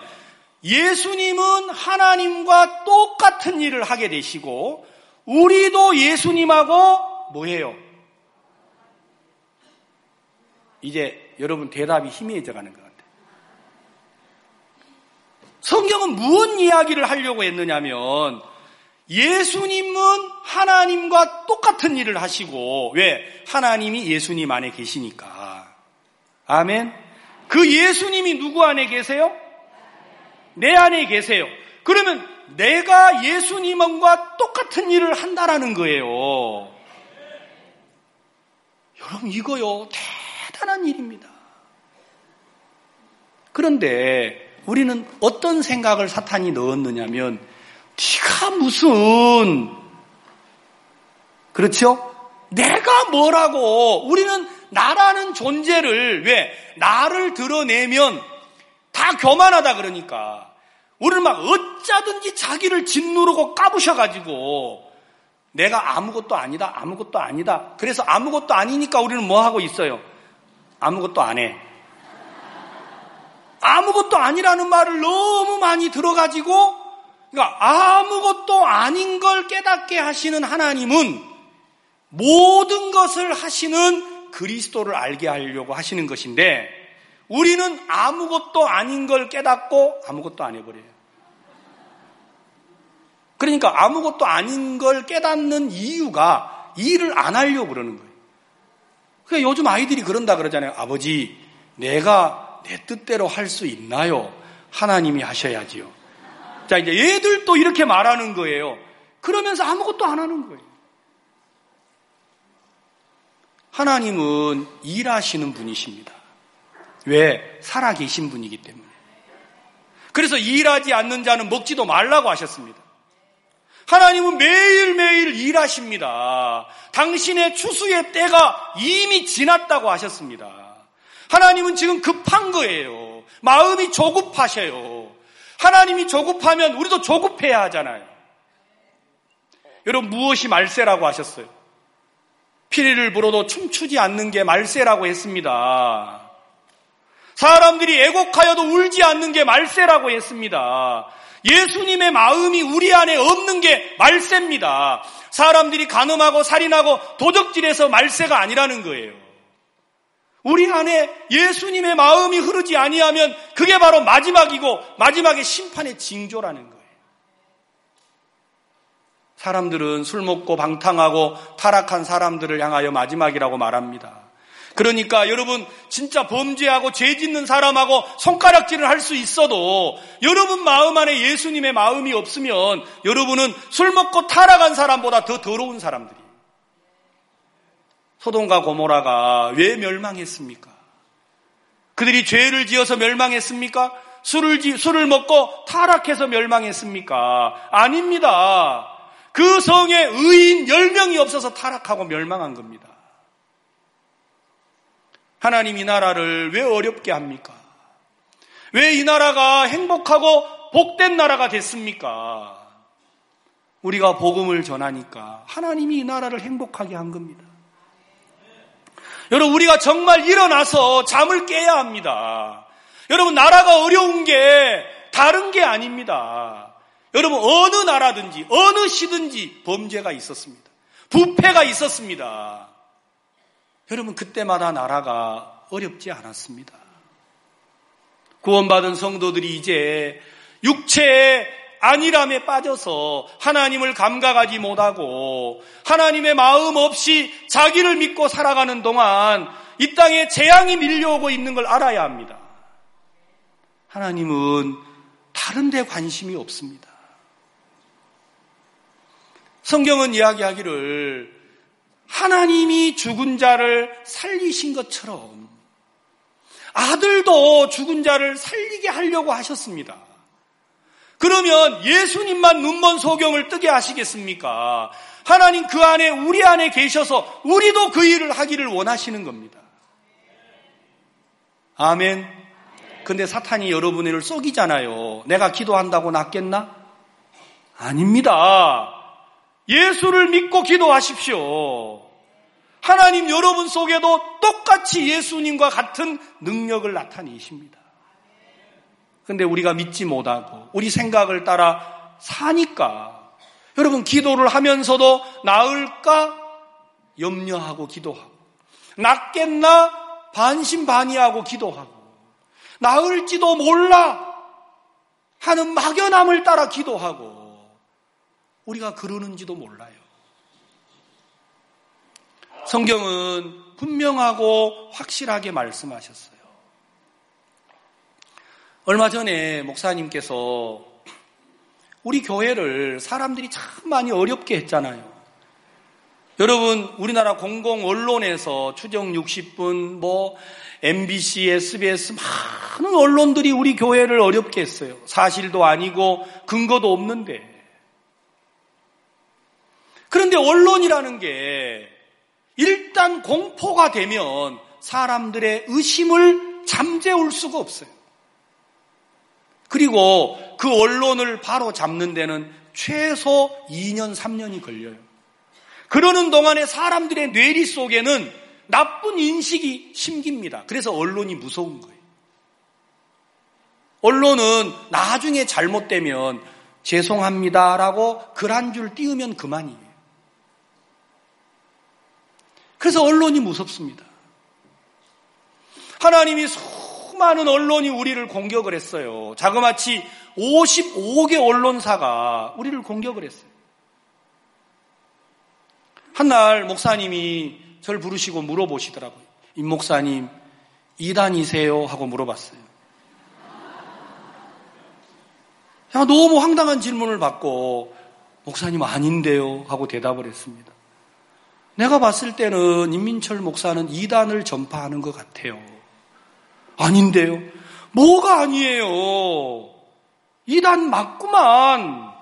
예수님은 하나님과 똑같은 일을 하게 되시고 우리도 예수님하고 뭐해요? 이제 여러분 대답이 희미해져 가는 것 같아요. 성경은 무슨 이야기를 하려고 했느냐면 예수님은 하나님과 똑같은 일을 하시고 왜? 하나님이 예수님 안에 계시니까. 아멘. 그 예수님이 누구 안에 계세요? 내 안에 계세요. 그러면 내가 예수님과 똑같은 일을 한다라는 거예요. 여러분 이거요 대단한 일입니다. 그런데 우리는 어떤 생각을 사탄이 넣었느냐면 네가 무슨 그렇죠? 내가 뭐라고 우리는 나라는 존재를 왜? 나를 드러내면 다 교만하다 그러니까 우리는 막 어쩌든지 자기를 짓누르고 까부셔가지고 내가 아무것도 아니다, 아무것도 아니다. 그래서 아무것도 아니니까 우리는 뭐 하고 있어요? 아무것도 안 해. 아무것도 아니라는 말을 너무 많이 들어가지고 그러니까 아무것도 아닌 걸 깨닫게 하시는 하나님은 모든 것을 하시는 그리스도를 알게 하려고 하시는 것인데 우리는 아무것도 아닌 걸 깨닫고 아무것도 안 해버려요. 그러니까 아무것도 아닌 걸 깨닫는 이유가 일을 안 하려고 그러는 거예요. 그러니까 요즘 아이들이 그런다 그러잖아요. 아버지, 내가 내 뜻대로 할 수 있나요? 하나님이 하셔야지요. 자, 이제 얘들도 이렇게 말하는 거예요. 그러면서 아무것도 안 하는 거예요. 하나님은 일하시는 분이십니다. 왜? 살아계신 분이기 때문에. 그래서 일하지 않는 자는 먹지도 말라고 하셨습니다. 하나님은 매일매일 일하십니다. 당신의 추수의 때가 이미 지났다고 하셨습니다. 하나님은 지금 급한 거예요. 마음이 조급하셔요. 하나님이 조급하면 우리도 조급해야 하잖아요. 여러분 무엇이 말세라고 하셨어요? 피리를 불어도 춤추지 않는 게 말세라고 했습니다. 사람들이 애곡하여도 울지 않는 게 말세라고 했습니다. 예수님의 마음이 우리 안에 없는 게 말세입니다. 사람들이 간음하고 살인하고 도적질해서 말세가 아니라는 거예요. 우리 안에 예수님의 마음이 흐르지 아니하면 그게 바로 마지막이고 마지막의 심판의 징조라는 거예요. 사람들은 술 먹고 방탕하고 타락한 사람들을 향하여 마지막이라고 말합니다. 그러니까 여러분 진짜 범죄하고 죄 짓는 사람하고 손가락질을 할 수 있어도 여러분 마음 안에 예수님의 마음이 없으면 여러분은 술 먹고 타락한 사람보다 더 더러운 사람들이에요. 소돔과 고모라가 왜 멸망했습니까? 그들이 죄를 지어서 멸망했습니까? 술을 먹고 타락해서 멸망했습니까? 아닙니다. 그 성에 의인 10명이 없어서 타락하고 멸망한 겁니다. 하나님 이 나라를 왜 어렵게 합니까? 왜 이 나라가 행복하고 복된 나라가 됐습니까? 우리가 복음을 전하니까 하나님이 이 나라를 행복하게 한 겁니다. 여러분 우리가 정말 일어나서 잠을 깨야 합니다. 여러분 나라가 어려운 게 다른 게 아닙니다. 여러분 어느 나라든지 어느 시든지 범죄가 있었습니다. 부패가 있었습니다. 여러분 그때마다 나라가 어렵지 않았습니다. 구원받은 성도들이 이제 육체의 안일함에 빠져서 하나님을 감각하지 못하고 하나님의 마음 없이 자기를 믿고 살아가는 동안 이 땅에 재앙이 밀려오고 있는 걸 알아야 합니다. 하나님은 다른 데 관심이 없습니다. 성경은 이야기하기를 하나님이 죽은 자를 살리신 것처럼 아들도 죽은 자를 살리게 하려고 하셨습니다. 그러면 예수님만 눈먼 소경을 뜨게 하시겠습니까? 하나님 그 안에 우리 안에 계셔서 우리도 그 일을 하기를 원하시는 겁니다. 아멘. 근데 사탄이 여러분을 속이잖아요. 내가 기도한다고 낫겠나? 아닙니다. 예수를 믿고 기도하십시오. 하나님 여러분 속에도 똑같이 예수님과 같은 능력을 나타내십니다. 그런데 우리가 믿지 못하고 우리 생각을 따라 사니까 여러분 기도를 하면서도 나을까 염려하고 기도하고 낫겠나 반신반의하고 기도하고 나을지도 몰라 하는 막연함을 따라 기도하고 우리가 그러는지도 몰라요. 성경은 분명하고 확실하게 말씀하셨어요. 얼마 전에 목사님께서 우리 교회를 사람들이 참 많이 어렵게 했잖아요. 여러분 우리나라 공공 언론에서 추정 60분 MBC, SBS 많은 언론들이 우리 교회를 어렵게 했어요. 사실도 아니고 근거도 없는데. 그런데 언론이라는 게 일단 공포가 되면 사람들의 의심을 잠재울 수가 없어요. 그리고 그 언론을 바로 잡는 데는 최소 2년, 3년이 걸려요. 그러는 동안에 사람들의 뇌리 속에는 나쁜 인식이 심깁니다. 그래서 언론이 무서운 거예요. 언론은 나중에 잘못되면 죄송합니다라고 글 한 줄 띄우면 그만이에요. 그래서 언론이 무섭습니다. 하나님이 수많은 언론이 우리를 공격을 했어요. 자그마치 55개 언론사가 우리를 공격을 했어요. 한날 목사님이 저를 부르시고 물어보시더라고요. 임 목사님, 이단이세요? 하고 물어봤어요. 너무 황당한 질문을 받고 목사님 아닌데요? 하고 대답을 했습니다. 내가 봤을 때는 임민철 목사는 이단을 전파하는 것 같아요. 아닌데요? 뭐가 아니에요? 이단 맞구만.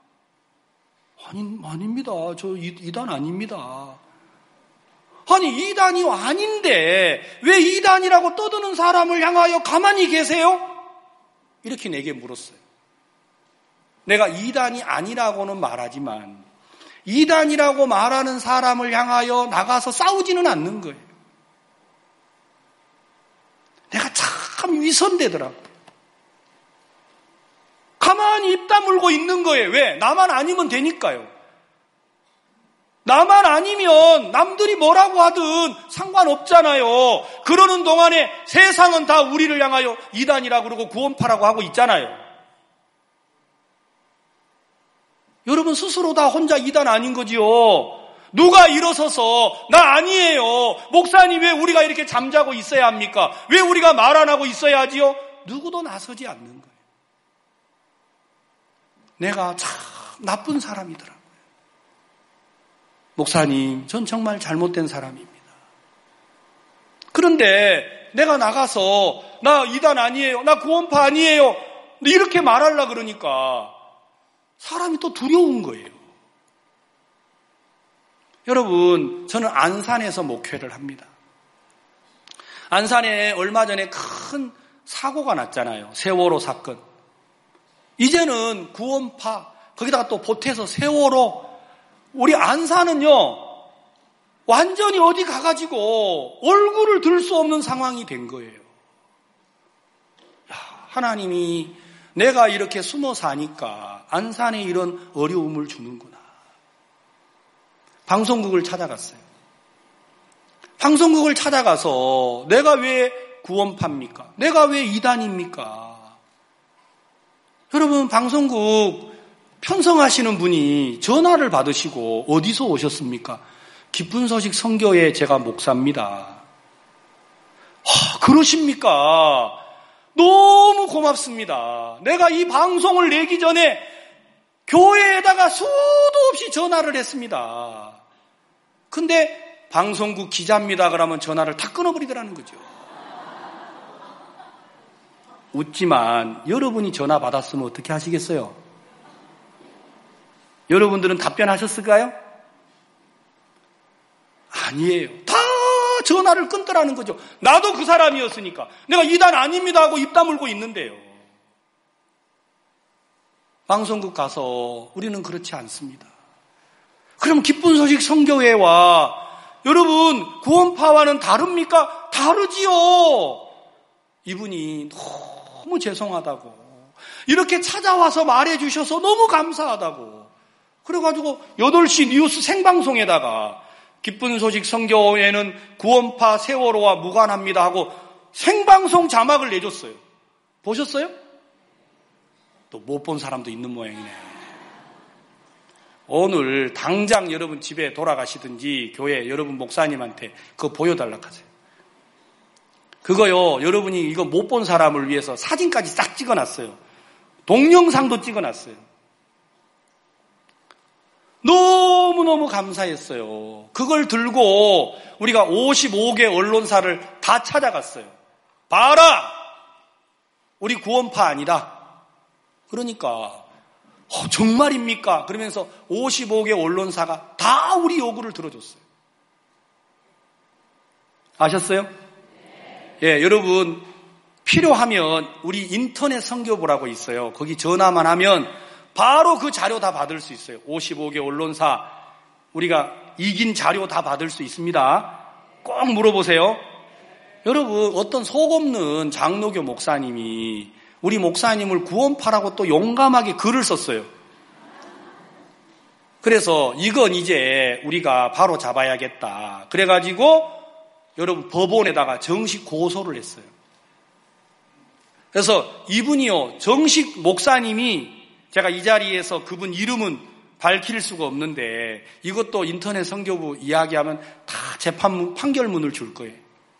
아닙니다. 저 이단 아닙니다. 아니 이단이 아닌데 왜 이단이라고 떠드는 사람을 향하여 가만히 계세요? 이렇게 내게 물었어요. 내가 이단이 아니라고는 말하지만 이단이라고 말하는 사람을 향하여 나가서 싸우지는 않는 거예요. 내가 참 위선되더라고요. 가만히 입 다물고 있는 거예요. 왜? 나만 아니면 되니까요. 나만 아니면 남들이 뭐라고 하든 상관없잖아요. 그러는 동안에 세상은 다 우리를 향하여 이단이라고 그러고 구원파라고 하고 있잖아요. 여러분 스스로 다 혼자 이단 아닌 거지요. 누가 일어서서 나 아니에요. 목사님 왜 우리가 이렇게 잠자고 있어야 합니까? 왜 우리가 말 안 하고 있어야 하지요? 누구도 나서지 않는 거예요. 내가 참 나쁜 사람이더라고요. 목사님, 전 정말 잘못된 사람입니다. 그런데 내가 나가서 나 이단 아니에요. 나 구원파 아니에요. 이렇게 말하려고 그러니까 사람이 또 두려운 거예요. 여러분, 저는 안산에서 목회를 합니다. 안산에 얼마 전에 큰 사고가 났잖아요. 세월호 사건. 이제는 구원파, 거기다가 또 보태서 세월호. 우리 안산은요, 완전히 어디 가가지고 얼굴을 들 수 없는 상황이 된 거예요. 하나님이 내가 이렇게 숨어 사니까 안산에 이런 어려움을 주는구나. 방송국을 찾아갔어요. 방송국을 찾아가서 내가 왜 구원파입니까? 내가 왜 이단입니까? 여러분, 방송국 편성하시는 분이 전화를 받으시고 어디서 오셨습니까? 기쁜 소식 선교회 제가 목사입니다. 그러십니까? 너무 고맙습니다. 내가 이 방송을 내기 전에 교회에다가 수도 없이 전화를 했습니다. 근데 방송국 기자입니다 그러면 전화를 다 끊어버리더라는 거죠. 웃지만 여러분이 전화 받았으면 어떻게 하시겠어요? 여러분들은 답변하셨을까요? 아니에요. 다 전화를 끊더라는 거죠. 나도 그 사람이었으니까. 내가 이단 아닙니다 하고 입 다물고 있는데요. 방송국 가서 우리는 그렇지 않습니다. 그럼 기쁜 소식 선교회와 여러분 구원파와는 다릅니까? 다르지요. 이분이 너무 죄송하다고 이렇게 찾아와서 말해주셔서 너무 감사하다고 그래가지고 8시 뉴스 생방송에다가 기쁜 소식 선교회는 구원파 세월호와 무관합니다 하고 생방송 자막을 내줬어요. 보셨어요? 또 못 본 사람도 있는 모양이네. 오늘 당장 여러분 집에 돌아가시든지 교회 여러분 목사님한테 그거 보여달라고 하세요. 그거요, 여러분이 이거 못 본 사람을 위해서 사진까지 싹 찍어놨어요. 동영상도 찍어놨어요. 너무너무 감사했어요. 그걸 들고 우리가 55개 언론사를 다 찾아갔어요. 봐라! 우리 구원파 아니다. 그러니까 정말입니까? 그러면서 55개 언론사가 다 우리 요구를 들어줬어요. 아셨어요? 예, 여러분 필요하면 우리 인터넷 선교부라고 있어요. 거기 전화만 하면 바로 그 자료 다 받을 수 있어요. 55개 언론사 우리가 이긴 자료 다 받을 수 있습니다. 꼭 물어보세요. 여러분 어떤 속없는 장로교 목사님이 우리 목사님을 구원파라고 또 용감하게 글을 썼어요. 그래서 이건 이제 우리가 바로 잡아야겠다. 그래가지고 여러분 법원에다가 정식 고소를 했어요. 그래서 이분이요 정식 목사님이 제가 이 자리에서 그분 이름은 밝힐 수가 없는데 이것도 인터넷 선교부 이야기하면 다 재판 판결문을 줄 거예요.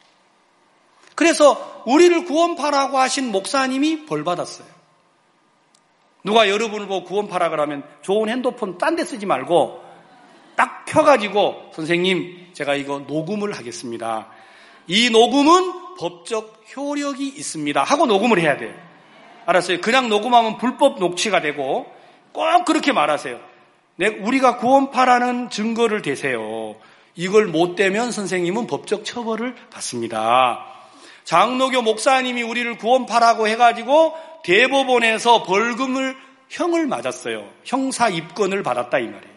그래서 우리를 구원파라고 하신 목사님이 벌 받았어요. 누가 여러분을 보고 구원파라 그러면 좋은 핸드폰 딴 데 쓰지 말고 딱 켜가지고 선생님 제가 이거 녹음을 하겠습니다. 이 녹음은 법적 효력이 있습니다 하고 녹음을 해야 돼요. 알았어요? 그냥 녹음하면 불법 녹취가 되고 꼭 그렇게 말하세요. 우리가 구원파라는 증거를 대세요. 이걸 못 대면 선생님은 법적 처벌을 받습니다. 장로교 목사님이 우리를 구원파라고 해가지고 대법원에서 형을 맞았어요. 형사 입건을 받았다 이 말이에요.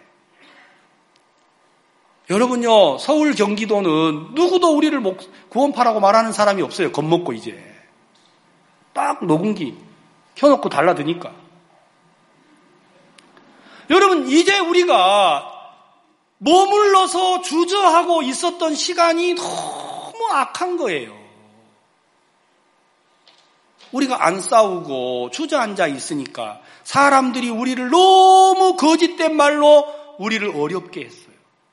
여러분요 서울 경기도는 누구도 우리를 구원파라고 말하는 사람이 없어요. 겁먹고 이제 딱 녹음기 켜놓고 달라드니까. 여러분 이제 우리가 머물러서 주저하고 있었던 시간이 너무 악한 거예요. 우리가 안 싸우고 주저앉아 있으니까 사람들이 우리를 너무 거짓된 말로 우리를 어렵게 했어요.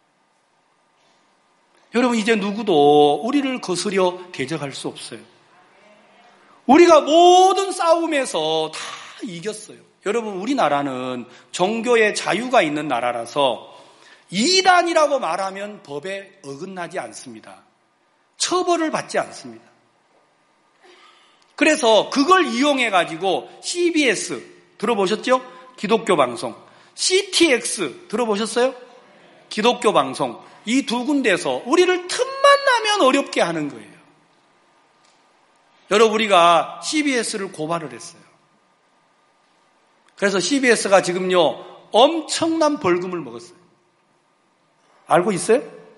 여러분, 이제 누구도 우리를 거스려 대적할 수 없어요. 우리가 모든 싸움에서 다 이겼어요. 여러분, 우리나라는 종교의 자유가 있는 나라라서 이단이라고 말하면 법에 어긋나지 않습니다. 처벌을 받지 않습니다. 그래서 그걸 이용해가지고 CBS 들어보셨죠? 기독교 방송. CTX 들어보셨어요? 기독교 방송. 이 두 군데서 우리를 틈만 나면 어렵게 하는 거예요. 여러분, 우리가 CBS를 고발을 했어요. 그래서 CBS가 지금요 엄청난 벌금을 먹었어요. 알고 있어요?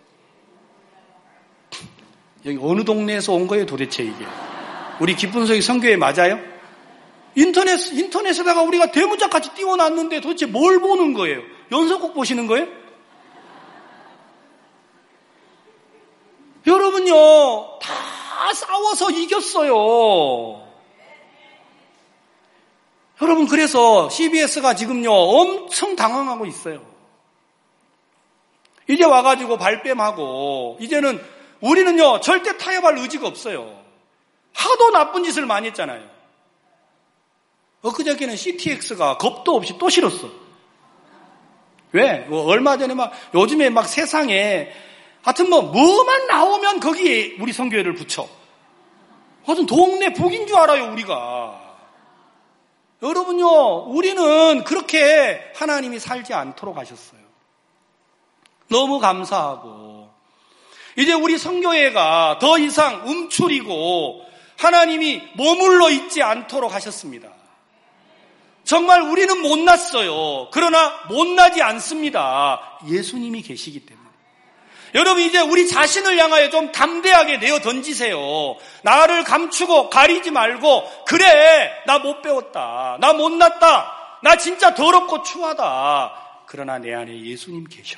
여기 어느 동네에서 온 거예요 도대체 이게? 우리 기쁜소리 선교회 맞아요? 인터넷에다가 우리가 대문짝같이 띄워놨는데 도대체 뭘 보는 거예요? 연속곡 보시는 거예요? 여러분요, 다 싸워서 이겼어요. 여러분, 그래서 CBS가 지금요 엄청 당황하고 있어요. 이제 와가지고 발뺌하고, 이제는 우리는요 절대 타협할 의지가 없어요. 하도 나쁜 짓을 많이 했잖아요. 엊그저께는 CTX가 겁도 없이 또 실었어. 왜? 얼마 전에 요즘에 세상에 하여튼 뭐만 나오면 거기에 우리 선교회를 붙여. 하여튼 동네 북인 줄 알아요, 우리가. 여러분요, 우리는 그렇게 하나님이 살지 않도록 하셨어요. 너무 감사하고, 이제 우리 선교회가 더 이상 움츠리고 하나님이 머물러 있지 않도록 하셨습니다. 정말 우리는 못났어요. 그러나 못나지 않습니다. 예수님이 계시기 때문에. 여러분, 이제 우리 자신을 향하여 좀 담대하게 내어 던지세요. 나를 감추고 가리지 말고, 그래, 나 못 배웠다, 나 못났다, 나 진짜 더럽고 추하다. 그러나 내 안에 예수님 계셔.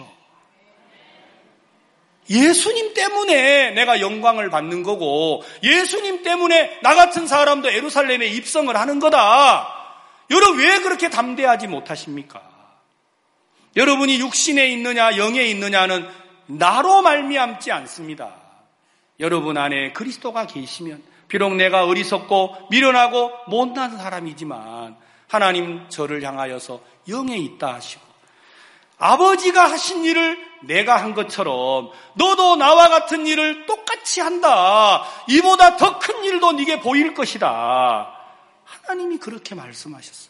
예수님 때문에 내가 영광을 받는 거고, 예수님 때문에 나 같은 사람도 예루살렘에 입성을 하는 거다. 여러분, 왜 그렇게 담대하지 못하십니까? 여러분이 육신에 있느냐 영에 있느냐는 나로 말미암지 않습니다. 여러분 안에 그리스도가 계시면, 비록 내가 어리석고 미련하고 못난 사람이지만 하나님 저를 향하여서 영에 있다 하시고, 아버지가 하신 일을 내가 한 것처럼 너도 나와 같은 일을 똑같이 한다. 이보다 더 큰 일도 네게 보일 것이다. 하나님이 그렇게 말씀하셨어요.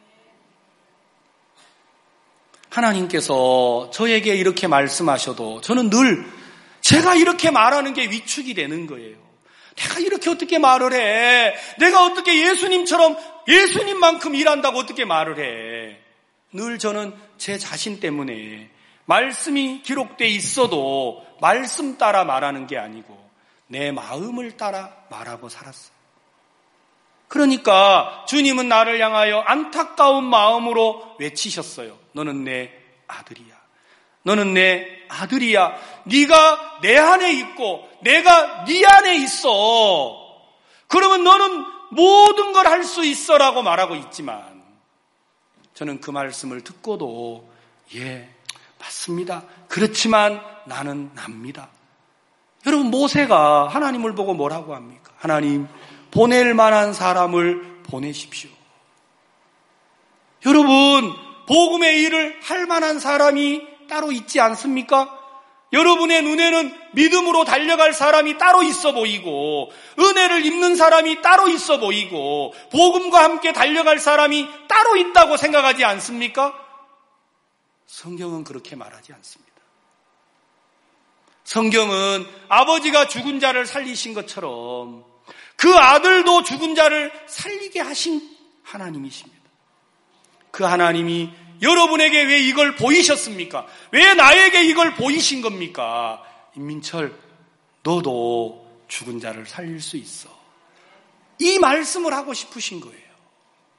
하나님께서 저에게 이렇게 말씀하셔도 저는 늘 제가 이렇게 말하는 게 위축이 되는 거예요. 내가 이렇게 어떻게 말을 해? 내가 어떻게 예수님처럼 예수님만큼 일한다고 어떻게 말을 해? 늘 저는 제 자신 때문에 말씀이 기록돼 있어도 말씀 따라 말하는 게 아니고 내 마음을 따라 말하고 살았어요. 그러니까 주님은 나를 향하여 안타까운 마음으로 외치셨어요. 너는 내 아들이야. 너는 내 아들이야. 네가 내 안에 있고 내가 네 안에 있어. 그러면 너는 모든 걸 할 수 있어라고 말하고 있지만, 저는 그 말씀을 듣고도 예, 맞습니다. 그렇지만 나는 납니다. 여러분, 모세가 하나님을 보고 뭐라고 합니까? 하나님, 보낼 만한 사람을 보내십시오. 여러분, 복음의 일을 할 만한 사람이 따로 있지 않습니까? 여러분의 눈에는 믿음으로 달려갈 사람이 따로 있어 보이고, 은혜를 입는 사람이 따로 있어 보이고, 복음과 함께 달려갈 사람이 따로 있다고 생각하지 않습니까? 성경은 그렇게 말하지 않습니다. 성경은 아버지가 죽은 자를 살리신 것처럼 그 아들도 죽은 자를 살리게 하신 하나님이십니다. 그 하나님이 여러분에게 왜 이걸 보이셨습니까? 왜 나에게 이걸 보이신 겁니까? 임민철, 너도 죽은 자를 살릴 수 있어. 이 말씀을 하고 싶으신 거예요.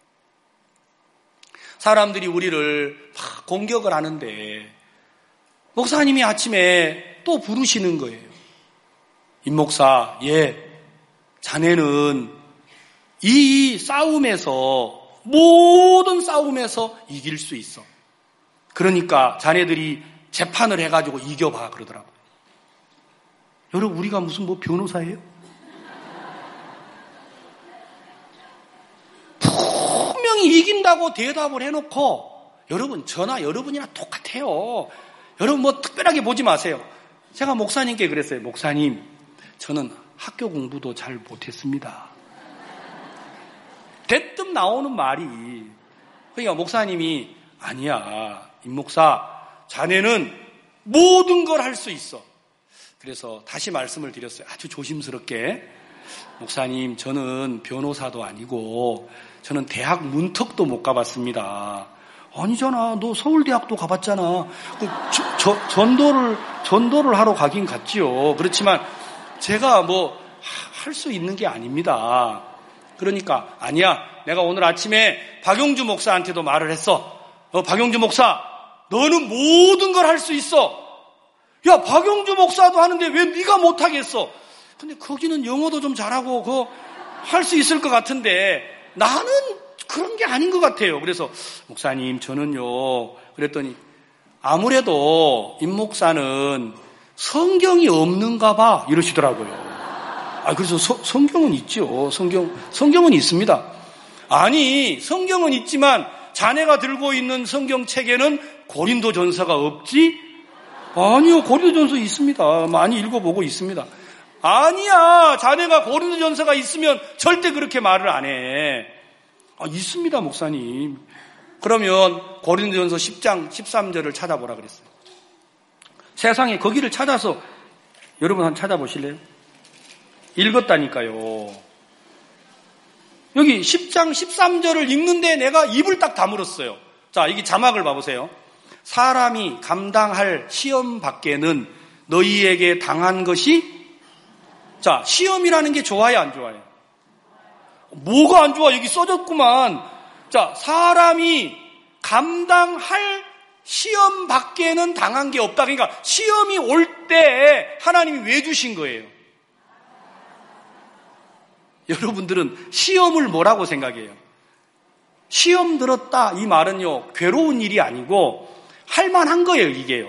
사람들이 우리를 막 공격을 하는데 목사님이 아침에 또 부르시는 거예요. 임 목사, 자네는 이 싸움에서, 모든 싸움에서 이길 수 있어. 그러니까 자네들이 재판을 해가지고 이겨봐 그러더라고요. 여러분, 우리가 무슨 변호사예요? 분명히 이긴다고 대답을 해놓고, 여러분, 저나 여러분이나 똑같아요. 여러분 특별하게 보지 마세요. 제가 목사님께 그랬어요. 목사님, 저는 학교 공부도 잘 못했습니다. 대뜸 나오는 말이, 그러니까 목사님이, 아니야, 임 목사, 자네는 모든 걸 할 수 있어. 그래서 다시 말씀을 드렸어요. 아주 조심스럽게. 목사님, 저는 변호사도 아니고 저는 대학 문턱도 못 가봤습니다. 아니잖아, 너 서울대학도 가봤잖아. 전도를 하러 가긴 갔지요. 그렇지만 제가 할 수 있는 게 아닙니다. 그러니까, 아니야, 내가 오늘 아침에 박용주 목사한테도 말을 했어. 박용주 목사, 너는 모든 걸 할 수 있어. 야, 박용주 목사도 하는데 왜 네가 못하겠어? 근데 거기는 영어도 좀 잘하고 할 수 있을 것 같은데 나는 그런 게 아닌 것 같아요. 그래서 목사님, 저는요, 그랬더니 아무래도 임 목사는 성경이 없는가 봐 이러시더라고요. 그래서 성경은 있죠. 성경은 있습니다. 아니, 성경은 있지만 자네가 들고 있는 성경책에는 고린도전서가 없지? 아니요, 고린도전서 있습니다. 많이 읽어보고 있습니다. 아니야, 자네가 고린도전서가 있으면 절대 그렇게 말을 안 해. 있습니다, 목사님. 그러면 고린도전서 10장 13절을 찾아보라 그랬어요. 세상에 거기를 찾아서 여러분 한번 찾아보실래요? 읽었다니까요. 여기 10장 13절을 읽는데 내가 입을 딱 다물었어요. 자, 여기 자막을 봐보세요. 사람이 감당할 시험 밖에는 너희에게 당한 것이, 자, 시험이라는 게 좋아요, 안 좋아요? 뭐가 안 좋아? 여기 써졌구만. 자, 사람이 감당할 시험 밖에는 당한 게 없다. 그러니까 시험이 올 때 하나님이 왜 주신 거예요? 여러분들은 시험을 뭐라고 생각해요? 시험 들었다, 이 말은요, 괴로운 일이 아니고 할만한 거예요, 이게요.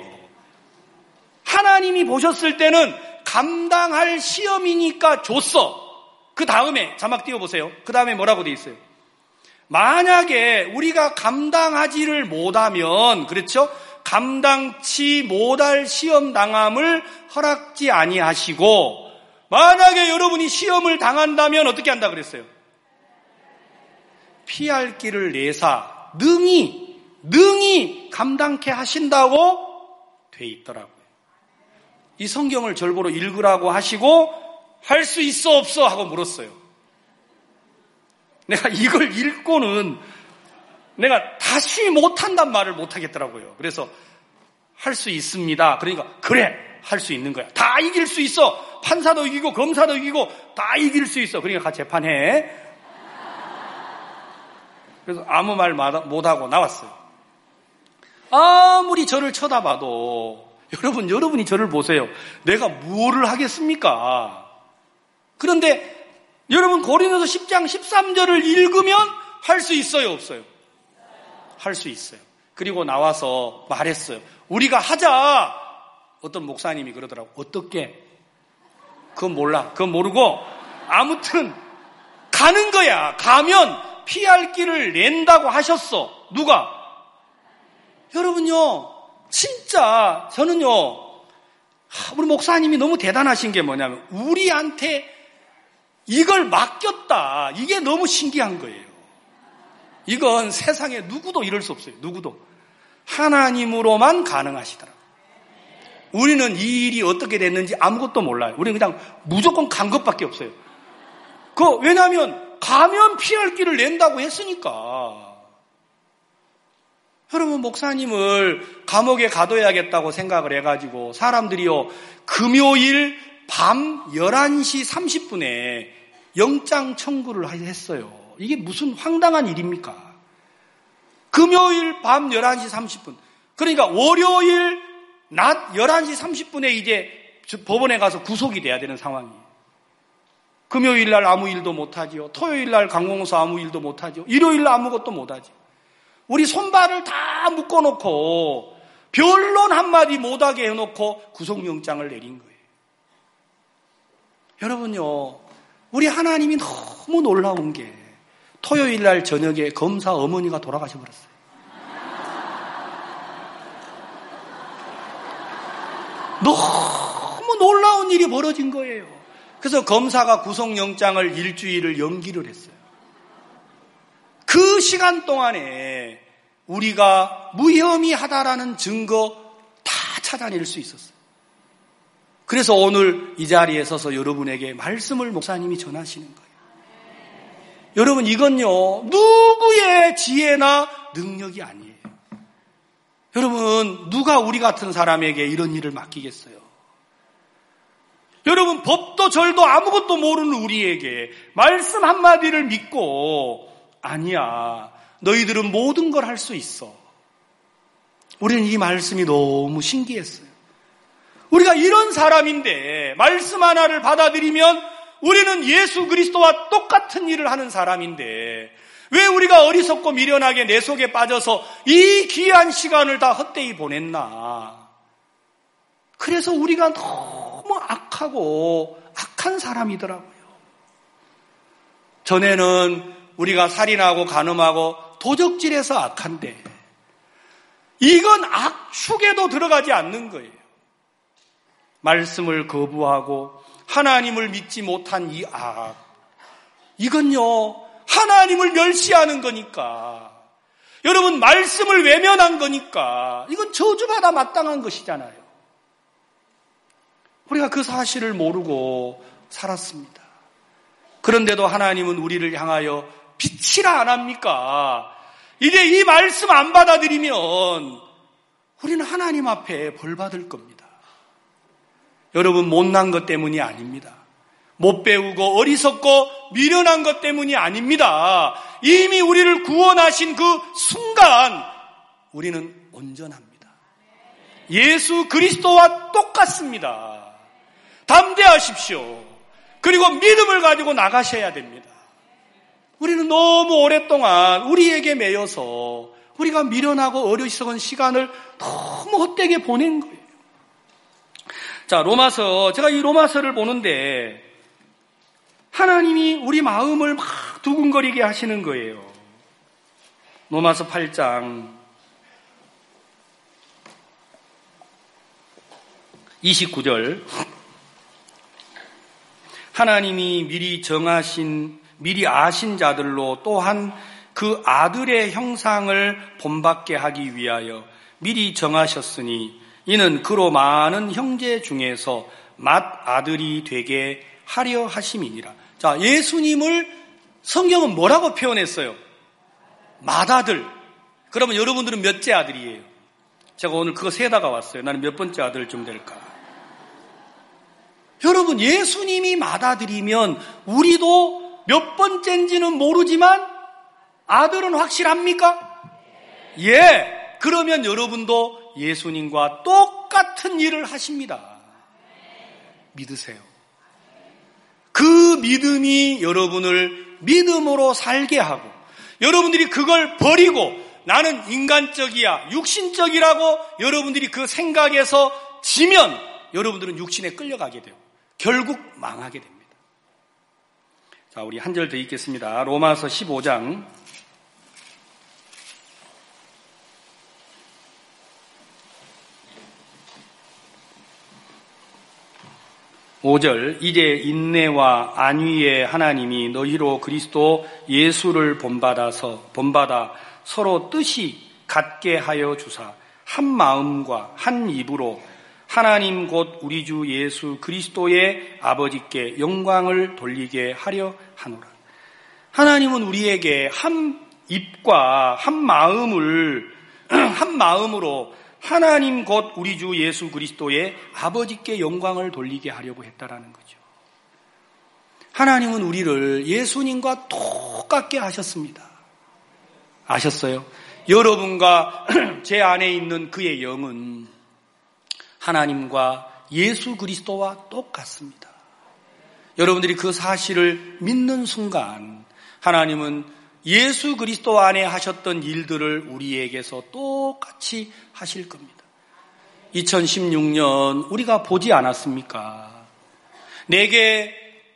하나님이 보셨을 때는 감당할 시험이니까 줬어. 그 다음에 자막 띄워보세요. 그 다음에 뭐라고 돼 있어요? 만약에 우리가 감당하지를 못하면, 그렇죠? 감당치 못할 시험 당함을 허락지 아니하시고, 만약에 여러분이 시험을 당한다면 어떻게 한다 그랬어요? 피할 길을 내사 능히 감당케 하신다고 돼 있더라고요. 이 성경을 절보로 읽으라고 하시고 할 수 있어 없어 하고 물었어요. 내가 이걸 읽고는 내가 다시 못한단 말을 못하겠더라고요. 그래서 할 수 있습니다. 그러니까 그래, 할 수 있는 거야. 다 이길 수 있어. 판사도 이기고 검사도 이기고 다 이길 수 있어. 그러니까 같이 재판해. 그래서 아무 말 못하고 나왔어요. 아무리 저를 쳐다봐도 여러분이 저를 보세요. 내가 뭐를 하겠습니까? 그런데 여러분 고린도서 10장 13절을 읽으면 할 수 있어요, 없어요? 할 수 있어요. 그리고 나와서 말했어요. 우리가 하자. 어떤 목사님이 그러더라고. 어떻게? 그건 몰라. 그건 모르고 아무튼 가는 거야. 가면 피할 길을 낸다고 하셨어. 누가? 여러분요, 진짜 저는요, 우리 목사님이 너무 대단하신 게 뭐냐면 우리한테 이걸 맡겼다. 이게 너무 신기한 거예요. 이건 세상에 누구도 이럴 수 없어요. 누구도. 하나님으로만 가능하시더라. 우리는 이 일이 어떻게 됐는지 아무것도 몰라요. 우리는 그냥 무조건 간 것밖에 없어요. 왜냐하면 가면 피할 길을 낸다고 했으니까. 여러분, 목사님을 감옥에 가둬야겠다고 생각을 해가지고 사람들이요, 금요일 밤 11시 30분에 영장 청구를 했어요. 이게 무슨 황당한 일입니까? 금요일 밤 11시 30분. 그러니까 월요일 낮 11시 30분에 이제 법원에 가서 구속이 돼야 되는 상황이에요. 금요일 날 아무 일도 못하지요. 토요일 날 강공서 아무 일도 못하죠. 일요일 날 아무것도 못하죠. 우리 손발을 다 묶어놓고 변론 한마디 못하게 해놓고 구속영장을 내린 거예요. 여러분요, 우리 하나님이 너무 놀라운 게 토요일 날 저녁에 검사 어머니가 돌아가셔버렸어요. 너무 놀라운 일이 벌어진 거예요. 그래서 검사가 구속영장을 일주일을 연기를 했어요. 그 시간 동안에 우리가 무혐의하다라는 증거 다 찾아낼 수 있었어요. 그래서 오늘 이 자리에 서서 여러분에게 말씀을 목사님이 전하시는 거예요. 여러분, 이건요, 누구의 지혜나 능력이 아니에요. 여러분, 누가 우리 같은 사람에게 이런 일을 맡기겠어요? 여러분, 법도 절도 아무것도 모르는 우리에게 말씀 한마디를 믿고, 아니야, 너희들은 모든 걸 할 수 있어. 우리는 이 말씀이 너무 신기했어요. 우리가 이런 사람인데 말씀 하나를 받아들이면 우리는 예수 그리스도와 똑같은 일을 하는 사람인데 왜 우리가 어리석고 미련하게 내 속에 빠져서 이 귀한 시간을 다 헛되이 보냈나. 그래서 우리가 너무 악하고 악한 사람이더라고요. 전에는 우리가 살인하고 간음하고 도적질해서 악한데 이건 악축에도 들어가지 않는 거예요. 말씀을 거부하고 하나님을 믿지 못한 이 악, 이건요 하나님을 멸시하는 거니까, 여러분 말씀을 외면한 거니까 이건 저주받아 마땅한 것이잖아요. 우리가 그 사실을 모르고 살았습니다. 그런데도 하나님은 우리를 향하여 빛이라 안 합니까? 이제 이 말씀 안 받아들이면 우리는 하나님 앞에 벌 받을 겁니다. 여러분, 못난 것 때문이 아닙니다. 못 배우고 어리석고 미련한 것 때문이 아닙니다. 이미 우리를 구원하신 그 순간 우리는 온전합니다. 예수 그리스도와 똑같습니다. 담대하십시오. 그리고 믿음을 가지고 나가셔야 됩니다. 우리는 너무 오랫동안 우리에게 매여서 우리가 미련하고 어리석은 시간을 너무 헛되게 보낸 거예요. 자, 로마서, 제가 이 로마서를 보는데 하나님이 우리 마음을 막 두근거리게 하시는 거예요. 로마서 8장 29절, 하나님이 미리 아신 자들로 또한 그 아들의 형상을 본받게 하기 위하여 미리 정하셨으니 이는 그로 많은 형제 중에서 맏아들이 되게 하려 하심이니라. 자, 예수님을 성경은 뭐라고 표현했어요? 맏아들. 그러면 여러분들은 몇째 아들이에요? 제가 오늘 그거 세다가 왔어요. 나는 몇 번째 아들쯤 될까? 여러분, 예수님이 맏아들이면 우리도 몇 번째인지는 모르지만 아들은 확실합니까? 예. 그러면 여러분도 예수님과 똑같은 일을 하십니다. 믿으세요. 그 믿음이 여러분을 믿음으로 살게 하고, 여러분들이 그걸 버리고 나는 인간적이야, 육신적이라고 여러분들이 그 생각에서 지면 여러분들은 육신에 끌려가게 돼요. 결국 망하게 됩니다. 자, 우리 한 절 더 읽겠습니다. 로마서 15장 5절, 이제 인내와 안위의 하나님이 너희로 그리스도 예수를 본받아 서로 뜻이 같게 하여 주사 한 마음과 한 입으로 하나님 곧 우리 주 예수 그리스도의 아버지께 영광을 돌리게 하려 하노라. 하나님은 우리에게 한 입과 한 마음으로 하나님 곧 우리 주 예수 그리스도의 아버지께 영광을 돌리게 하려고 했다라는 거죠. 하나님은 우리를 예수님과 똑같게 하셨습니다. 아셨어요? 여러분과 제 안에 있는 그의 영은 하나님과 예수 그리스도와 똑같습니다. 여러분들이 그 사실을 믿는 순간 하나님은 예수 그리스도 안에 하셨던 일들을 우리에게서 똑같이 하실 겁니다. 2016년 우리가 보지 않았습니까? 내게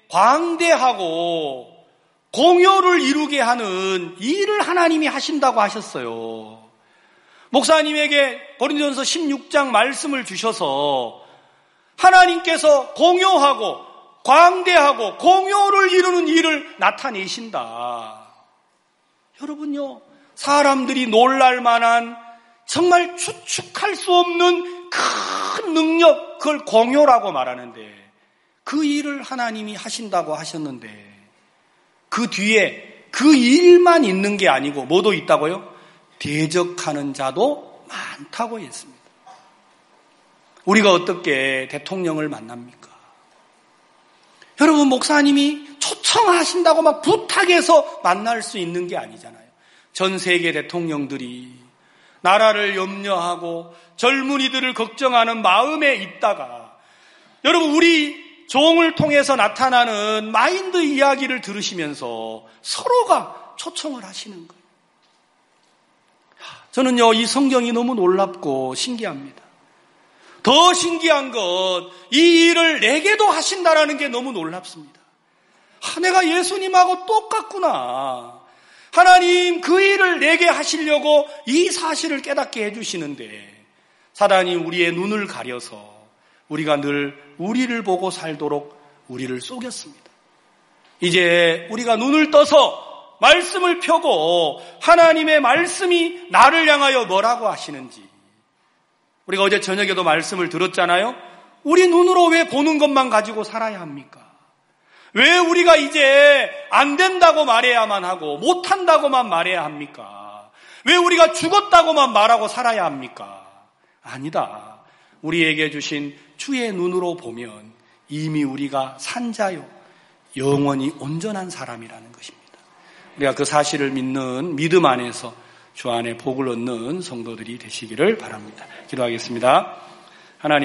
광대하고 공효를 이루게 하는 일을 하나님이 하신다고 하셨어요. 목사님에게 고린도전서 16장 말씀을 주셔서 하나님께서 공효하고 광대하고 공효를 이루는 일을 나타내신다. 여러분요, 사람들이 놀랄 만한 정말 추측할 수 없는 큰 능력, 그걸 공효라고 말하는데 그 일을 하나님이 하신다고 하셨는데 그 뒤에 그 일만 있는 게 아니고 뭐도 있다고요? 대적하는 자도 많다고 했습니다. 우리가 어떻게 대통령을 만납니까? 여러분, 목사님이 초청하신다고 막 부탁해서 만날 수 있는 게 아니잖아요. 전 세계 대통령들이 나라를 염려하고 젊은이들을 걱정하는 마음에 있다가 여러분, 우리 종을 통해서 나타나는 마인드 이야기를 들으시면서 서로가 초청을 하시는 거예요. 저는요, 이 성경이 너무 놀랍고 신기합니다. 더 신기한 건 이 일을 내게도 하신다라는 게 너무 놀랍습니다. 내가 예수님하고 똑같구나. 하나님 그 일을 내게 하시려고 이 사실을 깨닫게 해주시는데 사단이 우리의 눈을 가려서 우리가 늘 우리를 보고 살도록 우리를 속였습니다. 이제 우리가 눈을 떠서 말씀을 펴고 하나님의 말씀이 나를 향하여 뭐라고 하시는지, 우리가 어제 저녁에도 말씀을 들었잖아요. 우리 눈으로 왜 보는 것만 가지고 살아야 합니까? 왜 우리가 이제 안 된다고 말해야만 하고 못한다고만 말해야 합니까? 왜 우리가 죽었다고만 말하고 살아야 합니까? 아니다. 우리에게 주신 주의 눈으로 보면 이미 우리가 산자요 영원히 온전한 사람이라는 것입니다. 우리가 그 사실을 믿는 믿음 안에서 주 안에 복을 얻는 성도들이 되시기를 바랍니다. 기도하겠습니다.